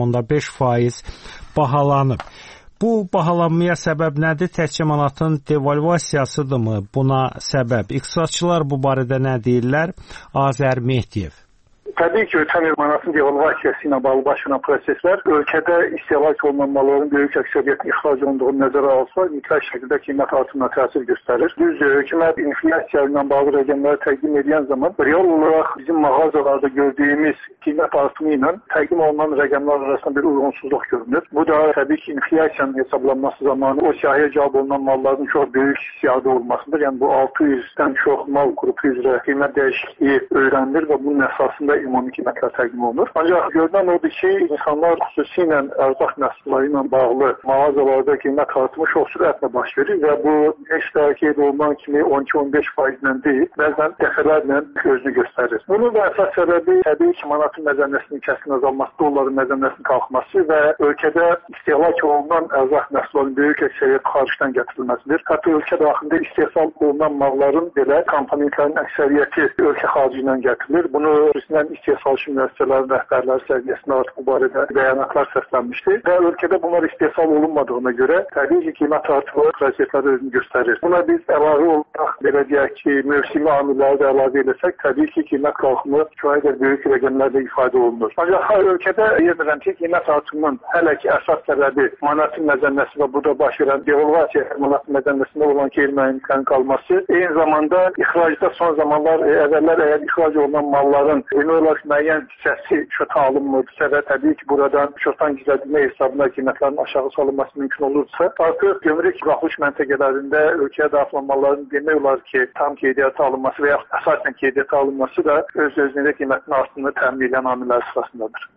4,5% bahalanıb. Bu bahalanmaya səbəb nədir? Təkcə manatın devalvasiyasıdırmı buna səbəb? İqtisadçılar bu barədə nə deyirlər? Azər Mehdiyev. Təbii ki, ötən il manatın devalvasiyası ilə bağlı başlayan proseslər ölkədə istehlak olunan malların böyük əksəriyyətin ixrac olunduğunu nəzərə alsa, mütləq şəkildə qiymət artımına təsir göstərir. Düzdür, hökumət inflyasiya ilə bağlı rəqəmləri təqdim edən zaman real olaraq bizim mağazalarda gördüyümüz qiymət artımı ilə təqdim olunan rəqəmlər arasında bir uyğunsuzluq görünür. Bu da təbii ki, inflyasiyanın hesablanması zamanı o siyahıya cavab olunan malların çox böyük siyahıda olmasıdır. Yəni bu 600-dən çox mal qrupu üzrə qiymət dəyişikliyi öyrənilir və bunun əsasında ümumi qiymətlər təqdim olunur. Ancaq görünən odur ki, insanlar xüsusilə ərzaq məhsulları ilə bağlı mağazalarda qiymət artımı çox sürətlə baş verir və bu heç də qeyd olunan kimi 12-15% ilə deyil, bəzən dəfələrlə özünü göstərir. Bunun da əsas səbəbi təbii ki, manatın məzənnəsinin kəskin azalması, dolların məzənnəsinin qalxması və ölkədə istehlak olunan ərzaq məhsullarının böyük əksəriyyət xaricdən gətirilməsidir. Hətta ölkə daxilində istehsal olunan malların belə komponentlərin əksəriyyəti ölkə xaricindən gətirilir. Bunu xüsusilə istehsalçı müəssisələrin rəhbərləri səviyyəsində artıq bu barədə bəyanatlar səslənmişdi və ölkədə bunlar istehsal olunmadığına görə təbii ki, qiymət artımı vəziyyətləri özünü göstərir. Buna biz əlavə olaraq belə deyək ki, mövsümi amilləri də əlavə etsək, təbii ki, qiymət qalxımı kifayət böyük rəqəmlərlə ifadə olunur. Ancaq ölkədə deyirəm ki, qiymət artımının hələ ki əsas səbəbi manatın məzənnəsi və burada baş verən devalvasiya, manatın məzənnəsində olan qeyri-müəyyənliklərin qalması, eyni zamanda ixracda son zamanlar əvvəllər əgər ixrac olunan malların olaraq müəyyən hissəsi şota alınmırsa və təbii ki, buradan şotdan gizlədilmə hesabına qiymətlərin aşağı salınması mümkün olursa, artıq gömrük buraxılış məntəqələrində ölkəyə daxil olan malların demək olar ki, tam qeydiyyata alınması və yaxud əsasən qeydiyyata alınması da öz-özlüyündə qiymətin artımını təmin edən amillər sırasındadır.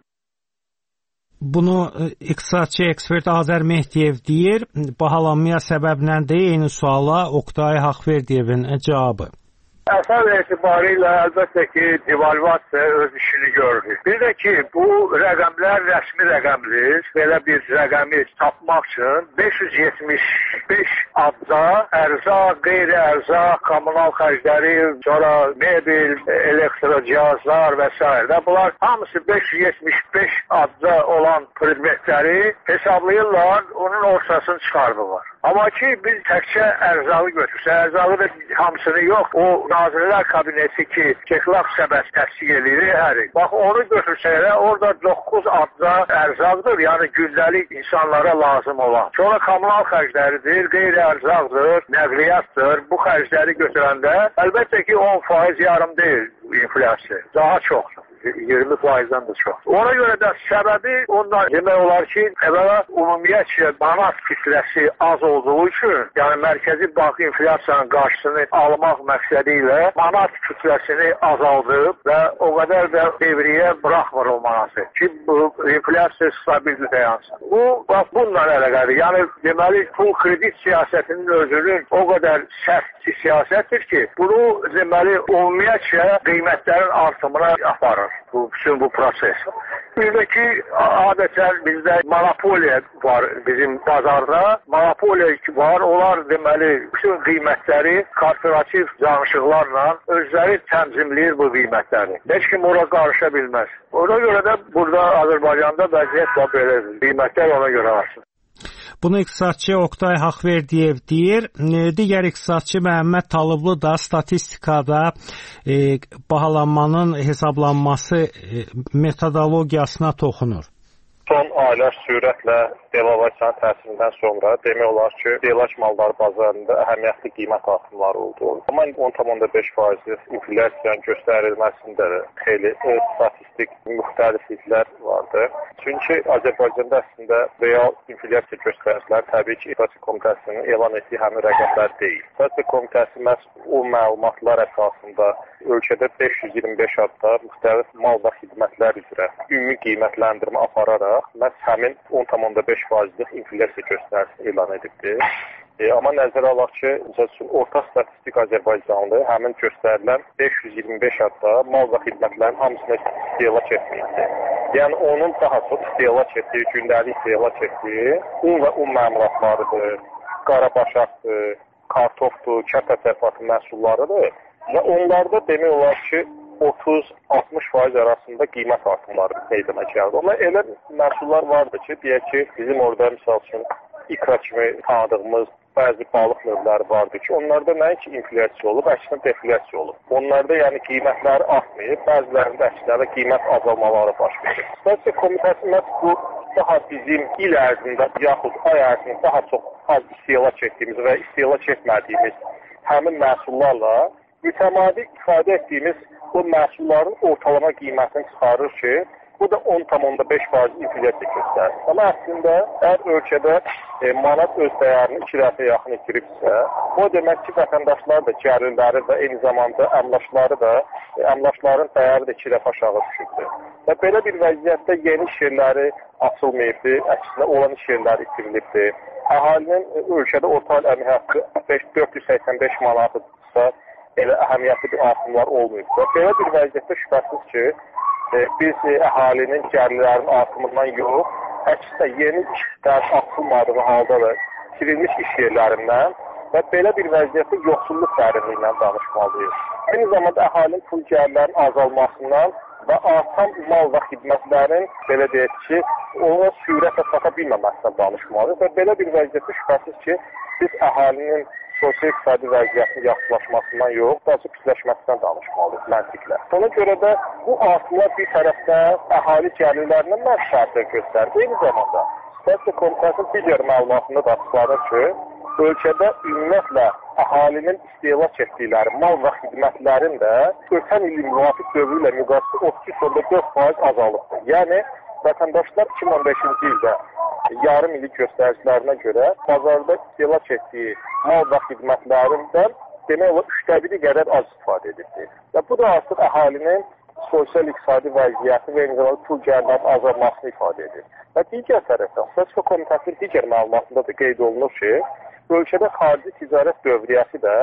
Bunu iqtisadçı ekspert Azər Mehdiyev deyir. Bahalanmaya səbəb nədir? Eyni suala Oqtay Haqverdiyevin cavabı. Əsas etibarilə əlbəttə ki, devalvasiya öz işini gördü. Bir də ki, bu rəqəmlər rəsmi rəqəmdir. Belə bir rəqəmi tapmaq üçün 575 adda ərzaq, qeyri-ərzaq, kommunal xərcləri, sonra mebel, elektrocihazlar və s. Bunlar hamısı 575 adda olan predmetləri hesablayırlar, onun ortasını çıxardılar. Amma ki, biz təkcə ərzağı götürsə, ərzağı da hamısını yox, o Nazirlər Kabineti ki, keflaq səbəs təsdiq edir hər il. Bax, onu götürsələr, orada 9 adda ərzaqdır, yəni gündəlik insanlara lazım olan. Sonra kommunal xərcləridir, qeyri-ərzaqdır, nəqliyyatdır. Bu xərcləri götürəndə, əlbəttə ki, 10% yarım deyil. inflyasiya daha çoxdur. 20%-dən də çox. Ona görə də səbəbi ondan demək olar ki, əvvəla ümumiyyətcə manat kütləsi az olduğu üçün, yəni Mərkəzi Bank inflyasiyanın qarşısını almaq məqsədi ilə manat kütləsini azaldıb və o qədər də devriyə buraxmır o manatı ki, bu inflyasiya stabildir dayansın. Bu, bax, bununla əlaqədir. Yəni, deməli, pul kredit siyasətinin özünün o qədər sərt siyasətdir ki, bunu, deməli, ümumiyyətcə qiymətlərin artımına aparır. Bütün bu proses. Bir də ki, adətən bizdə monopoliya var bizim bazarda. Monopoliya var. Onlar deməli bütün qiymətləri korporativ danışıqlarla özləri tənzimləyir bu qiymətləri. Heç kim ora qarışa bilməz. Ona görə də burada Azərbaycanda vəziyyət var belədir. Qiymətlər ona görə artsın. Bunu iqtisadçı Oktay Haqverdiyev deyir. Digər iqtisadçı Məhəmməd Talıblı da statistikada bahalanmanın hesablanması metodologiyasına toxunur. Son aylar sürətlə devalvasiyanın təsirindən sonra demək olar ki, istehlak malları bazarında əhəmiyyətli qiymət artımları oldu. Amma 10,5% inflyasiyanın göstərilməsində xeyli statistik müxtəlifliklər vardı. Çünki Azərbaycanda əslində real inflyasiya göstəriciləri təbii ki, İqtisadi Komitəsinin elan etdiyi həmin rəqəmlər deyil. İqtisadi Komitəsi məhz o məlumatlar əsasında ölkədə 525 adda müxtəlif mal və xidmətlər üzrə ümumi qiymətləndirmə apararaq məhz həmin 10,5%-lik inflyasiya göstəricisi elan edibdir. Amma nəzərə alaq ki, orta statistik Azərbaycanlı həmin göstərilən 525 adda mal və xidmətlərin hamısını istehlak etməyibdir. Yəni onun daha çox istehlak etdiyi, gündəlik istehlak etdiyi un və un məmulatlarıdır, qarabaşaqdır, kartofdur, kənd təsərrüfatı məhsullarıdır və onlarda demək olar ki, 30-60% arasında qiymət artımları meydana gəldi. Amma elə məhsullar vardı ki, deyək ki, bizim orada misal üçün ikra kimi tanıdığımız bəzi balıq növləri vardı ki, onlarda nəinki inflyasiya olub, əksinə deflyasiya olub. Onlarda yəni qiymətləri artmayıb, bəzilərində əksinə qiymət azalmaları baş verir. Statistiqa Komitəsi məhz bu daha bizim il ərzində yaxud ay ərzində daha çox az istehlak etdiyimiz və istehlak etmədiyimiz həmin məhsullarla mütəmadi ifadə etdiyimiz bu məhsulların ortalama qiymətini çıxarır ki, bu da 10,5% inflyasiya göstərir. Amma əslində, əgər ölkədə manat öz dəyərini 2 dəfə yaxın itiribsə, o demək ki, vətəndaşlar da gəlirləri və eyni zamanda əmlakların dəyəri də 2 dəfə aşağı düşübdür. Və belə bir vəziyyətdə yeni iş yerləri açılmayıbdır, əksinə olan iş yerləri itirilibdir. Əhalinin ölkədə orta əmək haqqı 485 manatdırsa, elə əhəmiyyətli bir artımlar olmayıb. Və belə bir vəziyyətdə şübhəsiz ki, biz əhalinin gəlirlərinin artımından yox, əksinə yeni işlər açılmadığı halda da itirilmiş iş yerlərindən və belə bir vəziyyətdə yoxsulluq dərinliyindən danışmalıyıq. Eyni zamanda əhalinin pul gəlirlərinin azalmasından və artan mal və xidmətlərin, belə deyək ki, ona sürətlə sata bilməməsindən danışmalıyıq və belə bir vəziyyətdə şübhəsiz ki, biz əhalinin sosial-iqtisadi vəziyyətinin yaxşılaşmasından yox, daha çox pisləşməsindən danışmalıyıq məntiqlə. Ona görə də bu artımlar bir tərəfdən əhali gəlirlərindən mənfəətlər göstərir. Eyni zamanda Statistiqa Komitəsinin digər məlumatında da açıqlanır ki, ölkədə ümumiyyətlə əhalinin istehlak etdikləri mal və xidmətlərin də ötən ilin müvafiq dövrü ilə müqayisədə 32,4% azalıbdır. Yəni, vətəndaşlar 2015-ci ildə yarım illik göstəricilərinə görə bazarda istehlak etdiyi mal və xidmətlərindən demək olar 1/3 qədər az istifadə edildi. Və bu da artıq əhalinin sosial-iqtisadi vəziyyəti və eyni zamanda pul gəlirlərinin azalmasını ifadə edir. Və digər tərəfdən, Statistiqa Komitəsinin digər məlumatında da qeyd olunur ki, ölkədə xarici ticarət dövriyyəsi də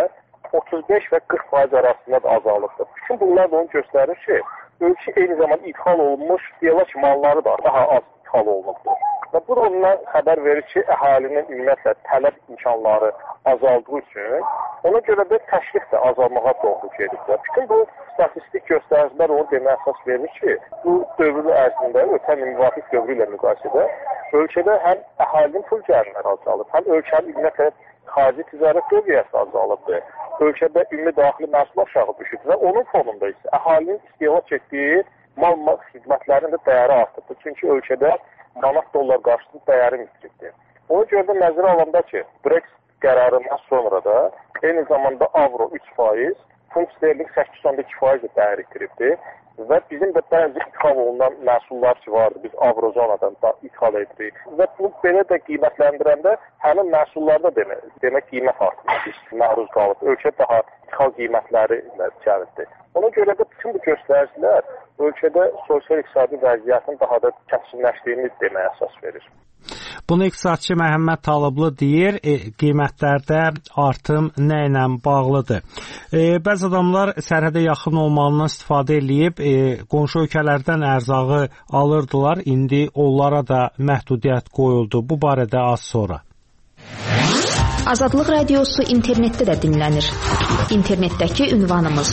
35 və 40% arasında da azalıbdır. Bütün bunlar da onu göstərir ki, ölkə eyni zamanda ithal olunmuş istehlak malları da daha az ithal olunubdur. Və bu da ondan xəbər verir ki, əhalinin ümumiyyətlə tələb imkanları azaldığı üçün ona görə də təklif də azalmağa doğru gedir. Bütün bu statistik göstəricilər onu deməyə əsas verir ki, bu dövrü ərzində, ötən il müvafiq dövrü ilə müqayisədə ölkədə həm əhalinin pul gəlirləri azalıb, həm ölkənin ümumiyyətlə xarici ticarət dövriyyəsi azalıbdır. Ölkədə ümumi daxili məhsul aşağı düşüb və onun fonunda isə əhalinin istehlak etdiyi mal xidmətlərinin də dəyəri artıbdır. Çünki ölkədə manat dollar qarşısında dəyəri itiribdir. Ona görə də nəzərə alanda ki, Brexit qərarından sonra da eyni zamanda avro 3% funt sterling 8.2% dəyər itiribdi və bizim də bəzi ithal olunan məhsullar ki vardı, biz Avrozonadan da ithal edirik və bunu belə də qiymətləndirəndə həmin məhsullarda demək qiymət artımına məruz qalıb. Ölkə daha ithal qiymətləri ilə gəlibdir. Ona görə də bütün bu göstəricilər ölkədə sosial-iqtisadi vəziyyətin daha da kəskinləşdiyini deməyə əsas verir. Bunu iqtisadçı Məhəmməd Talıblı deyir, qiymətlərdə artım nə ilə bağlıdır. Bəzi adamlar sərhədə yaxın olmağından istifadə edib, qonşu ölkələrdən ərzağı alırdılar, indi onlara da məhdudiyyət qoyuldu. Bu barədə az sonra. Azadlıq Radiosu internetdə də dinlənir. İnternetdəki ünvanımız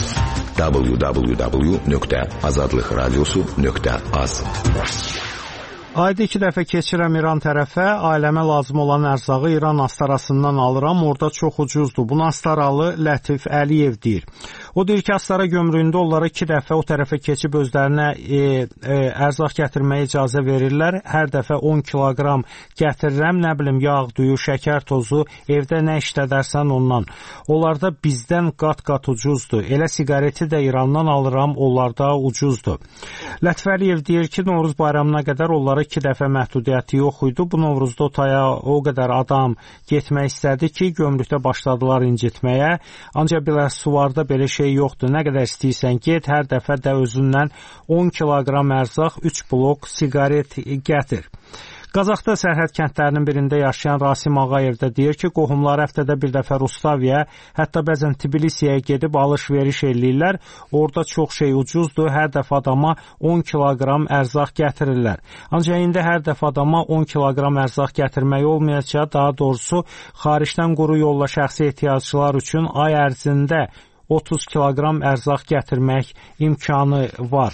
www.azadlıqradiosu.az. Ayda 2 dəfə keçirəm İran tərəfə, ailəmə lazım olan ərzağı İran Astarasından alıram, orada çox ucuzdur. Bunu Astaralı Lətif Əliyev deyir. O deyir ki, Astara gömrüyündə onlara 2 dəfə o tərəfə keçib özlərinə ərzaq gətirməyə icazə verirlər. Hər dəfə 10 kiloqram gətirirəm, nə bilim, yağ, duyu, şəkər tozu, evdə nə işlədərsən ondan. Onlarda bizdən qat-qat ucuzdur. Elə siqareti də İrandan alıram, onlarda ucuzdur. Lətif Əliyev deyir ki, Novruz bayramına qədər onlara 2 dəfə məhdudiyyəti yox idi. Bu Novruzda otaya o qədər adam getmək istədi ki, gömrükdə başladılar incitməyə. Ancaq Biləsuvarda belə şey yoxdur. Nə qədər istəyirsən get, hər dəfə də özündən 10 kiloqram ərzaq, 3 blok siqaret gətir. Qazaxda sərhəd kəndlərinin birində yaşayan Rasim Ağayev də deyir ki, qohumları həftədə bir dəfə Rustaviyə, hətta bəzən Tbilisiyə gedib alış-veriş eləyirlər. Orada çox şey ucuzdur, hər dəfə adama 10 kiloqram ərzaq gətirirlər. Ancaq indi hər dəfə adama 10 kiloqram ərzaq gətirmək olmayacaq, daha doğrusu xaricdən quru yolla şəxsi ehtiyacçılar üçün ay ərzində 30 kiloqram ərzaq gətirmək imkanı var.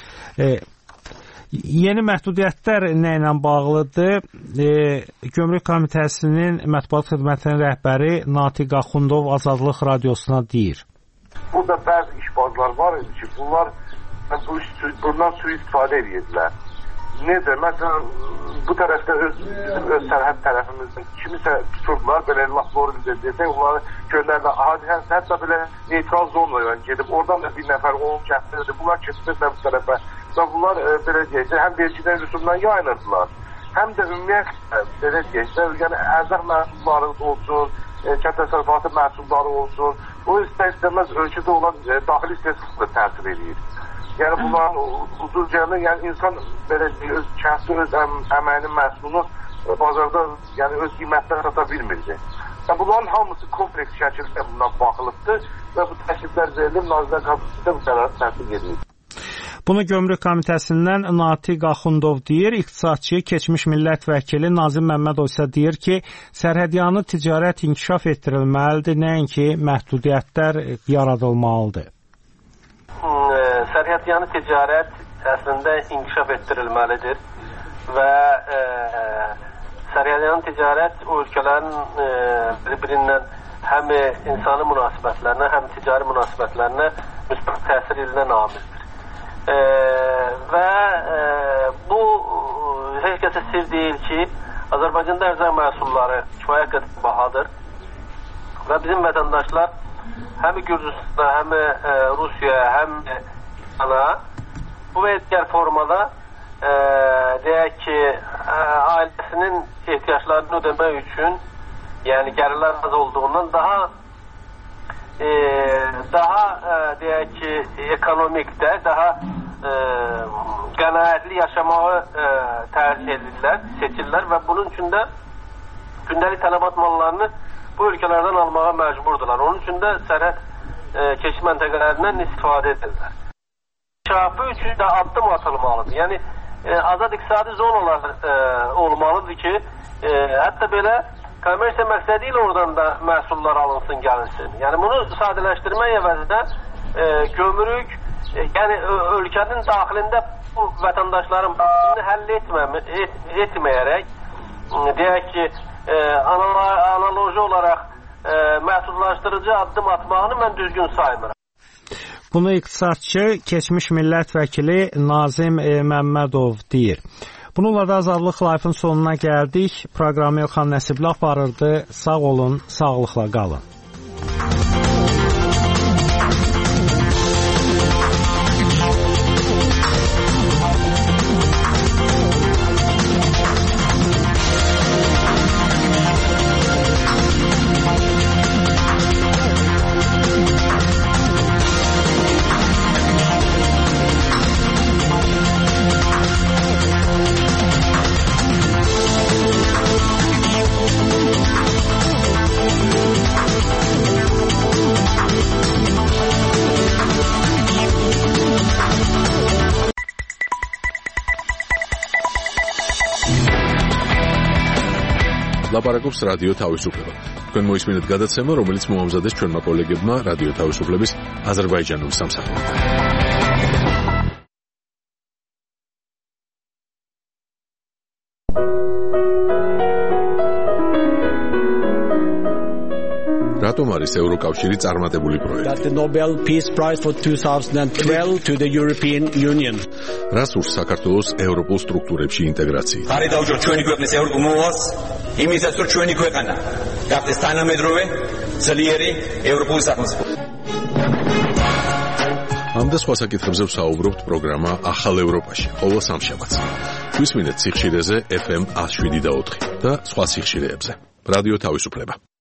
Yeni məhdudiyyətlər nə ilə bağlıdır? Gömrük Komitəsinin mətbuat xidmətinin rəhbəri Natiq Axundov Azadlıq Radiosuna deyir. Burada bəzi işbazlar var idi ki, bundan sui istifadə edirlər. Necə? Məsələn, bu tərəfdə bizim öz sərhəd tərəfimizdə kimisə tuturdular, belə lafları desək, onları gönlərdə, hətta belə neytral zonla gedib, oradan da bir nəfər onu gətirirdi, bunlar keçirdirlər bu tərəfə və bunlar, belə deyəcək, həm vergidən rüsumdan yayınırdılar, həm də ümumiyyətlə, belə deyəcək, yəni ərzaq məhsulları olsun, kənd təsərrüfatı məhsulları olsun, o istər-istəməz ölkədə olan daxili istehsalı təsir edir. Yəni bunların ucuz gəlmə, yəni insan belə öz kəsbi, öz əməyinin məhsulunu bazarda, yəni öz qiymətlərə sata bilmirdi. Yəni bunların hamısı kompleks şəkildə bundan baxılıbdır və bu təkliflər verilib, Nazirlər Kabinetində bu qərarı təsdiq edilir. Bunu Gömrük Komitəsindən Natiq Axundov deyir. İqtisadçı, keçmiş millət vəkili Nazim Məmmədov isə deyir ki, sərhədyanı ticarət inkişaf etdirilməlidir, nəinki məhdudiyyətlər yaradılmalıdır. Sərhədyanı ticarət əslində inkişaf etdirilməlidir və sərhədyanı ticarət o ölkələrin bir-birindən həm insani münasibətlərinə, həm ticari münasibətlərinə müsbət təsir edən amildir. Və bu heç kəsə sir deyil ki, Azərbaycanda ərzaq məhsulları kifayət qədər bahadır və bizim vətəndaşlar həm Gürcüstana, həm Rusiyaya, həm bu və digər formada deyək ki, ailəsinin ehtiyaclarını ödəmək üçün, yəni gəlirlər az olduğundan daha deyək ki, ekonomikdə, daha qənaətli yaşamağı tərcih edirlər, seçirlər və bunun üçün də gündəlik tələbat mallarını bu ölkələrdən almağa məcburdurlar. Onun üçün də sərhəd keçid məntəqələrindən istifadə edirlər. İnkişafı üçün də addım atılmalıdır. Yəni, azad iqtisadi zonalar olmalıdır ki, hətta belə kommersiya məqsədi ilə oradan da məhsullar alınsın, gəlinsin. Yəni, bunu sadələşdirmək əvəzində gömrük, yəni ölkənin daxilində bu vətəndaşların baxımını həll etməyərək, deyək ki, analoji olaraq məhsullaşdırıcı addım atmağını mən düzgün saymıram. Bunu iqtisadçı, keçmiş millət vəkili Nazim Məmmədov deyir. Bununla da Azadlıq Live-ın sonuna gəldik. Proqramı Elxan Nəsibli aparırdı. Sağ olun, sağlıqla qalın. ლაპარაკობს რადიო თავისუფლება. თქვენ მოისმინეთ გადაცემა, რომელიც მოამზადეს ჩვენმა კოლეგებმა რადიო თავისუფლების აზერბაიჯანული სამსახურიდან. რატომ არის ევროკავშირი წარმატებული პროექტი? The Nobel Peace Prize for 2012 to the European Union. რას ურს საქართველოს ევროპულ სტრუქტურებში ინტეგრაცია? ხარი დავუჯოთ ჩვენი ქვეყნის ევროპულ მოვალს, იმისაც რომ ჩვენი ქვეყანა გახდეს თანამედროვე, ძლიერი ევროპული სახელმწიფო. ამ და სხვა საკითხებზე ვსაუბრობთ პროგრამა ახალ ევროპაში, ყოველ სამშაბათს. გვისმინეთ სიხშირეზე FM 107.4 და სხვა სიხშირეებზე. რადიო თავისუფლება.